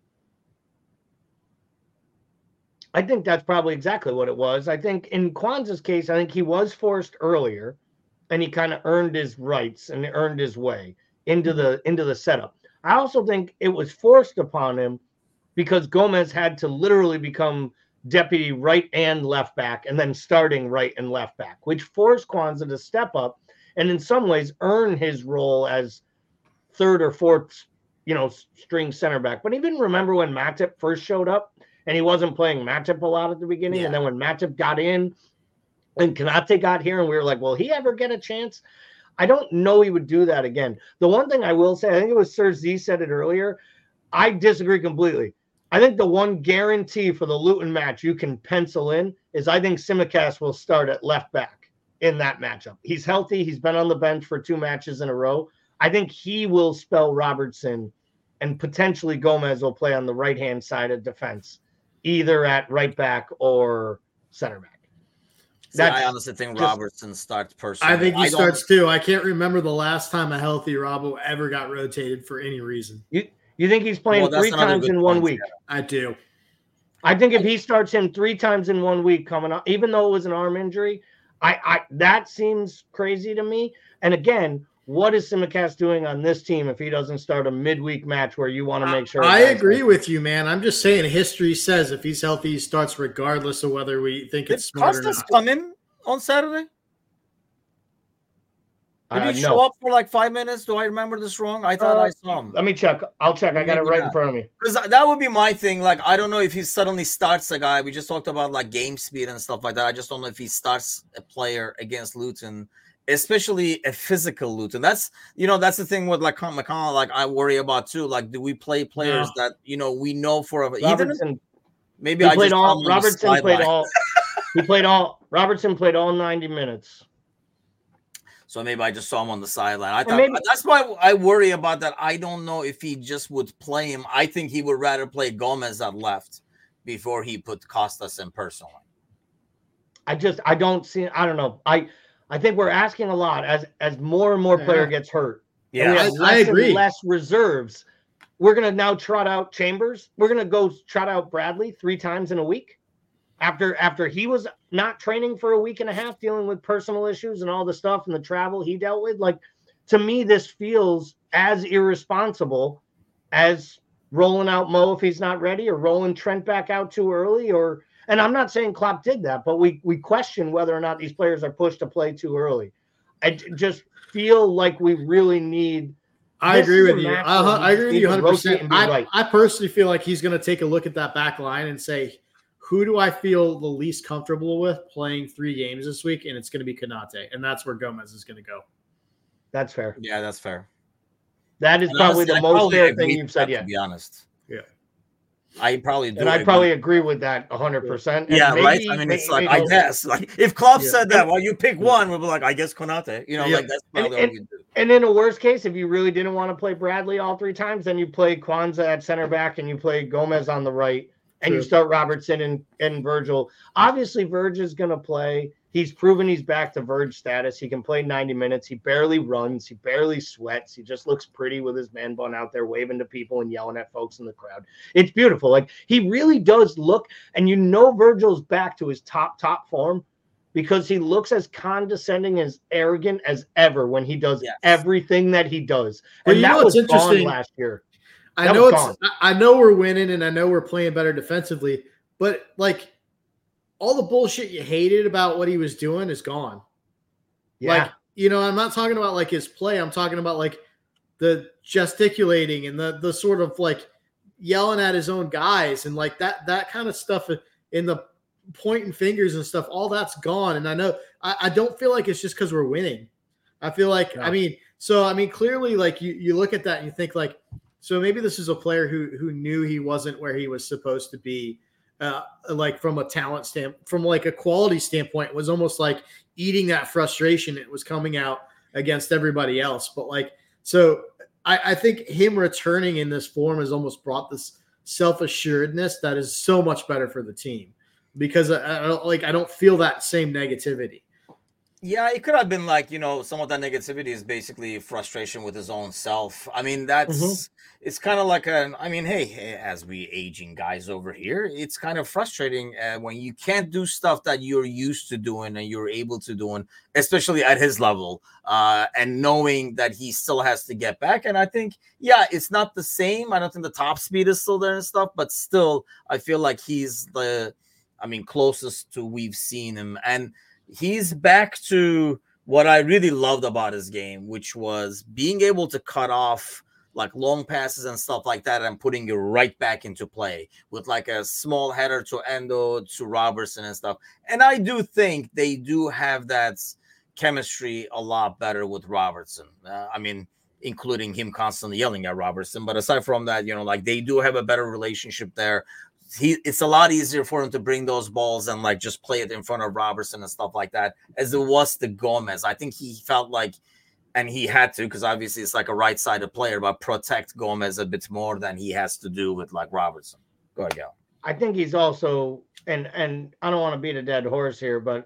Speaker 2: I think that's probably exactly what it was. I think in Kwanzaa's case, I think he was forced earlier, and he kind of earned his rights and earned his way into the into the setup. I also think it was forced upon him because Gomez had to literally become deputy right and left back and then starting right and left back, which forced Kwanzaa to step up and in some ways earn his role as third or fourth, you know, string center back. But even remember when Matip first showed up and he wasn't playing Matip a lot at the beginning.
Speaker 1: Yeah.
Speaker 2: And then when Matip got in and Konate got here and we were like, will he ever get a chance? I don't know he would do that again. The one thing I will say, I think it was Sir Z said it earlier. I disagree completely. I think the one guarantee for the Luton match you can pencil in is I think Tsimikas will start at left back in that matchup. He's healthy. He's been on the bench for two matches in a row. I think he will spell Robertson, and potentially Gomez will play on the right-hand side of defense, either at right back or center back.
Speaker 1: See, I honestly think just, Robertson starts personally.
Speaker 3: I think he
Speaker 1: I
Speaker 3: starts too. I can't remember the last time a healthy Robbo ever got rotated for any reason.
Speaker 2: You you think he's playing well, three times in one week?
Speaker 3: I do.
Speaker 2: I think if he starts him three times in one week coming up, even though it was an arm injury, I, I that seems crazy to me. And again, what is Tsimikas doing on this team if he doesn't start a midweek match where you want to make sure?
Speaker 3: I agree healthy? with you, man. I'm just saying history says if he's healthy, he starts regardless of whether we think
Speaker 1: Did
Speaker 3: it's smart
Speaker 1: Costas
Speaker 3: or not.
Speaker 1: come in on Saturday? Did
Speaker 2: Uh,
Speaker 1: he
Speaker 2: no.
Speaker 1: show up for like five minutes? Do I remember this wrong? I thought
Speaker 2: uh,
Speaker 1: I saw him.
Speaker 2: Let me check. I'll check. I got it right not. in front of me.
Speaker 1: Because that would be my thing. Like, I don't know if he suddenly starts a guy. We just talked about like game speed and stuff like that. I just don't know if he starts a player against Luton, especially a physical Luton. That's, you know, that's the thing with like McConnell, like I worry about too. Like, do we play players yeah. that, you know, we know for a
Speaker 2: Robertson,
Speaker 1: even maybe
Speaker 2: he
Speaker 1: I
Speaker 2: played
Speaker 1: just
Speaker 2: all Robertson played all he played all Robertson played all ninety minutes.
Speaker 1: So maybe I just saw him on the sideline. I thought
Speaker 2: maybe,
Speaker 1: that's why I worry about that. I don't know if he just would play him. I think he would rather play Gomez at left before he put Costas in personally.
Speaker 2: I just I don't see I don't know. I I think we're asking a lot as as more and more
Speaker 3: yeah.
Speaker 2: player gets hurt.
Speaker 1: Yeah,
Speaker 2: we have
Speaker 3: I, I agree.
Speaker 2: And less reserves. We're gonna now trot out Chambers. We're gonna go trot out Bradley three times in a week. After after he was not training for a week and a half, dealing with personal issues and all the stuff and the travel he dealt with, like to me, this feels as irresponsible as rolling out Mo if he's not ready, or rolling Trent back out too early. Or and I'm not saying Klopp did that, but we we question whether or not these players are pushed to play too early. I just feel like we really need.
Speaker 3: I agree with you. I, I agree with you one hundred percent. I, right. I personally feel like he's going to take a look at that back line and say, who do I feel the least comfortable with playing three games this week? And it's going to be Konate. And that's where Gomez is going to go.
Speaker 2: That's fair.
Speaker 1: Yeah, that's fair.
Speaker 2: That is and probably honestly, the most fair thing you've said yet.
Speaker 1: To be honest.
Speaker 3: Yeah.
Speaker 1: I probably do.
Speaker 2: And I probably agree with that one hundred percent.
Speaker 1: And yeah,
Speaker 2: maybe,
Speaker 1: right? I mean, it's maybe, like, I guess. Like, if Klopp yeah. said that, well, you pick one, we'll be like, I guess Konate. You know, yeah. like, that's probably
Speaker 2: and,
Speaker 1: what we do.
Speaker 2: And in a worst case, if you really didn't want to play Bradley all three times, then you play Kwanzaa at center back and you play Gomez on the right. And True. You start Robertson and, and Virgil. Obviously, Virg is going to play. He's proven he's back to Virg status. He can play ninety minutes. He barely runs. He barely sweats. He just looks pretty with his man bun out there waving to people and yelling at folks in the crowd. It's beautiful. Like, he really does look, and you know Virgil's back to his top, top form because he looks as condescending, as arrogant as ever when he does
Speaker 1: yes.
Speaker 2: everything that he does. And
Speaker 3: well,
Speaker 2: that
Speaker 3: know
Speaker 2: was
Speaker 3: interesting.
Speaker 2: gone last year.
Speaker 3: I know it's gone. I know we're winning and I know we're playing better defensively, but like all the bullshit you hated about what he was doing is gone. Yeah. Like, you know, I'm not talking about like his play. I'm talking about like the gesticulating and the the sort of like yelling at his own guys and like that that kind of stuff in the pointing fingers and stuff. All that's gone. And I know I, I don't feel like it's just because we're winning. I feel like yeah. I mean, so I mean, clearly, like you you look at that and you think like, so maybe this is a player who who knew he wasn't where he was supposed to be, uh, like from a talent stand, from like a quality standpoint, it was almost like eating that frustration. It was coming out against everybody else. But like, so I, I think him returning in this form has almost brought this self-assuredness that is so much better for the team because I, I don't like I don't feel that same negativity.
Speaker 1: Yeah, it could have been like, you know, some of that negativity is basically frustration with his own self. I mean, that's, mm-hmm. it's kind of like an, I mean, hey, as we aging guys over here, it's kind of frustrating uh, when you can't do stuff that you're used to doing and you're able to doing, especially at his level, uh, and knowing that he still has to get back. And I think, yeah, it's not the same. I don't think the top speed is still there and stuff, but still, I feel like he's the, I mean, closest to we've seen him. And he's back to what I really loved about his game, which was being able to cut off like long passes and stuff like that and putting it right back into play with like a small header to Endo, to Robertson and stuff. And I do think they do have that chemistry a lot better with Robertson. Uh, I mean, including him constantly yelling at Robertson. But aside from that, you know, like they do have a better relationship there. He, it's a lot easier for him to bring those balls and like just play it in front of Robertson and stuff like that as it was to Gomez. I think he felt like, and he had to, because obviously it's like a right-sided player, but protect Gomez a bit more than he has to do with like Robertson. Go ahead, Gal.
Speaker 2: I think he's also, and and I don't want to beat a dead horse here, but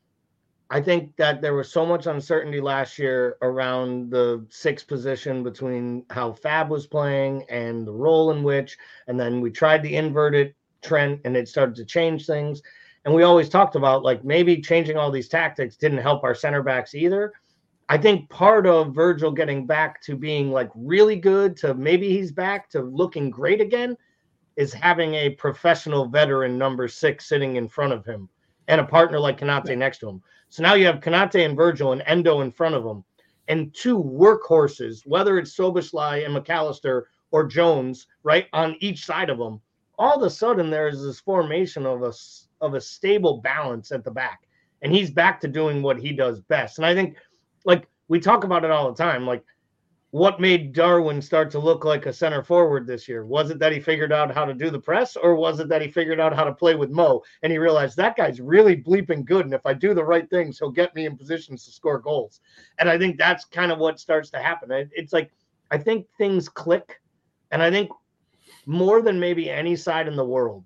Speaker 2: I think that there was so much uncertainty last year around the sixth position between how Fab was playing and the role in which, and then we tried the inverted trend and it started to change things. And we always talked about like maybe changing all these tactics didn't help our center backs either. I think part of Virgil getting back to being like really good to maybe he's back to looking great again is having a professional veteran number six sitting in front of him and a partner like Konate yeah. next to him. So now you have Konate and Virgil and Endo in front of them and two workhorses, whether it's Soboslai and McAllister or Jones, right, on each side of them. All of a sudden, there is this formation of a, of a stable balance at the back. And he's back to doing what he does best. And I think, like, we talk about it all the time, like, what made Darwin start to look like a center forward this year? Was it that he figured out how to do the press, or was it that he figured out how to play with Mo and he realized that guy's really bleeping good, and if I do the right things, he'll get me in positions to score goals? And I think that's kind of what starts to happen. It's like, I think things click, and I think more than maybe any side in the world,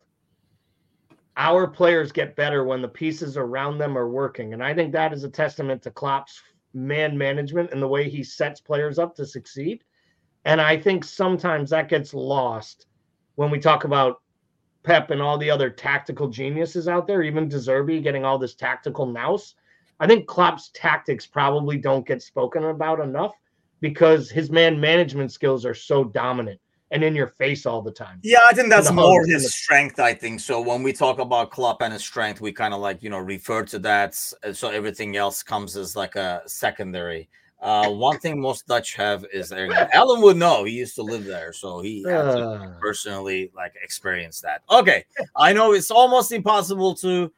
Speaker 2: our players get better when the pieces around them are working. And I think that is a testament to Klopp's man management and the way he sets players up to succeed. And I think sometimes that gets lost when we talk about Pep and all the other tactical geniuses out there, even De Zerbi getting all this tactical nous. I think Klopp's tactics probably don't get spoken about enough because his man management skills are so dominant and in your face all the time.
Speaker 1: Yeah, I think that's more his the- strength, I think. So when we talk about Klopp and his strength, we kind of like, you know, refer to that. So everything else comes as like a secondary. Uh, one thing most Dutch have is there. Alan would know. He used to live there. So he had to uh, personally like experience that. Okay. I know it's almost impossible to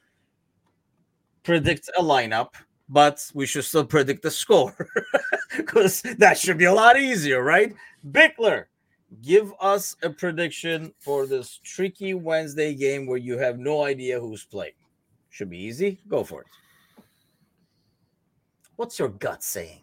Speaker 1: predict a lineup, but we should still predict the score because that should be a lot easier, right? Bickler, give us a prediction for this tricky Wednesday game where you have no idea who's playing. Should be easy. Go for it. What's your gut saying?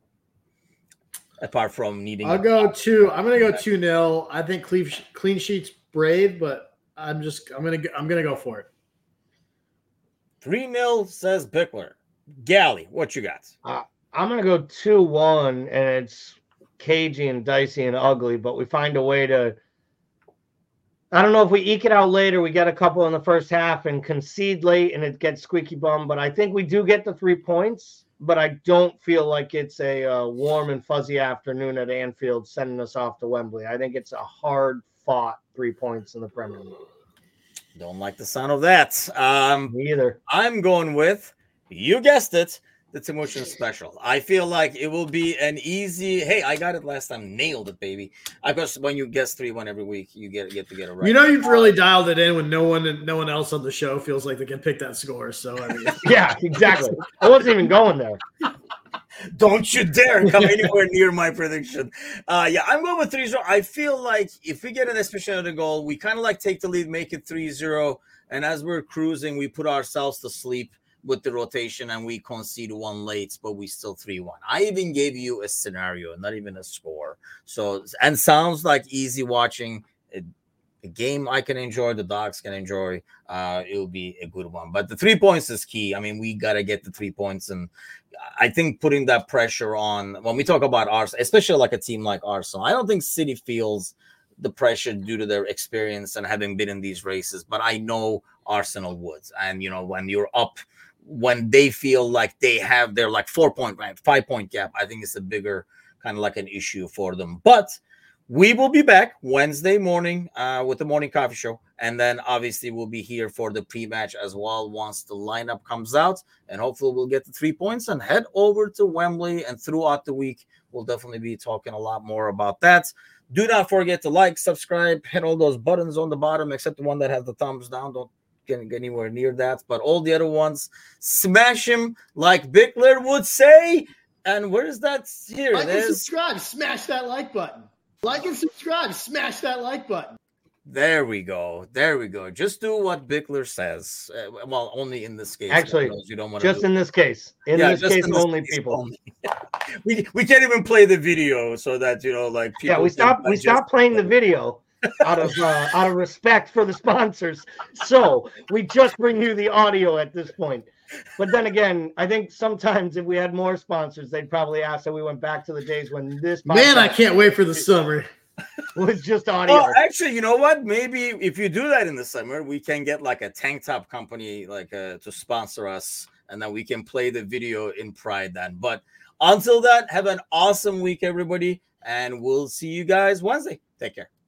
Speaker 1: Apart from needing,
Speaker 3: I'll go two. I'm gonna go two nil. I think clean clean sheets brave, but I'm just I'm gonna I'm gonna go for it.
Speaker 1: Three nil says Bickler. Gally, what you got?
Speaker 2: Uh, I'm gonna go two one, and it's cagey and dicey and ugly, but we find a way to I don't know if we eke it out later. We get a couple in the first half and concede late, and it gets squeaky bum. But I think we do get the three points. But I don't feel like it's a uh, warm and fuzzy afternoon at Anfield sending us off to Wembley. I think it's a hard-fought three points in the Premier League.
Speaker 1: Don't like the sound of that. Um,
Speaker 2: Me either.
Speaker 1: I'm going with, you guessed it, the Timuchin special. I feel like it will be an easy. Hey, I got it last time. Nailed it, baby. I guess when you guess three one every week, you get get to get it right.
Speaker 3: You know, you've really dialed it in when no one no one else on the show feels like they can pick that score. So I mean,
Speaker 2: yeah, exactly. I wasn't even going there.
Speaker 1: Don't you dare come anywhere near my prediction. Uh, yeah, I'm going with three zero. I feel like if we get an especially goal, we kind of like take the lead, make it three zero, and as we're cruising, we put ourselves to sleep with the rotation and we concede one late, but we still three one. I even gave you a scenario, not even a score. So, and sounds like easy watching. It, a game I can enjoy, the dogs can enjoy. Uh, it will be a good one. But the three points is key. I mean, we got to get the three points. And I think putting that pressure on, when we talk about Arsenal, especially like a team like Arsenal, I don't think City feels the pressure due to their experience and having been in these races. But I know Arsenal would. And, you know, when you're up, when they feel like they have their like four point, five point gap, I think it's a bigger kind of like an issue for them. But we will be back Wednesday morning uh, with the morning coffee show. And then obviously we'll be here for the pre-match as well once the lineup comes out. And hopefully we'll get the three points and head over to Wembley. And throughout the week, we'll definitely be talking a lot more about that. Do not forget to like, subscribe, hit all those buttons on the bottom, except the one that has the thumbs down. Don't get anywhere near that. But all the other ones, smash them like Bickler would say. And where's that? Here
Speaker 3: like
Speaker 1: it is.
Speaker 3: And subscribe. Smash that like button. Like and subscribe. Smash that like button.
Speaker 1: There we go. There we go. Just do what Bickler says. Uh, well, only in this case.
Speaker 2: Actually,
Speaker 1: you don't want
Speaker 2: just
Speaker 1: do
Speaker 2: in this case. In
Speaker 1: yeah,
Speaker 2: this case,
Speaker 1: in this
Speaker 2: only
Speaker 1: case
Speaker 2: people.
Speaker 1: Only. we we can't even play the video so that you know, like people.
Speaker 2: Yeah, we stopped. We stopped playing the video out of uh, out of respect for the sponsors. So we just bring you the audio at this point. But then again, I think sometimes if we had more sponsors, they'd probably ask that we went back to the days when this.
Speaker 3: Man, I can't wait for the summer.
Speaker 2: Was just audio.
Speaker 1: Oh, actually, you know what? Maybe if you do that in the summer, we can get like a tank top company like uh, to sponsor us, and then we can play the video in Pride then. But until that, have an awesome week, everybody, and we'll see you guys Wednesday. Take care.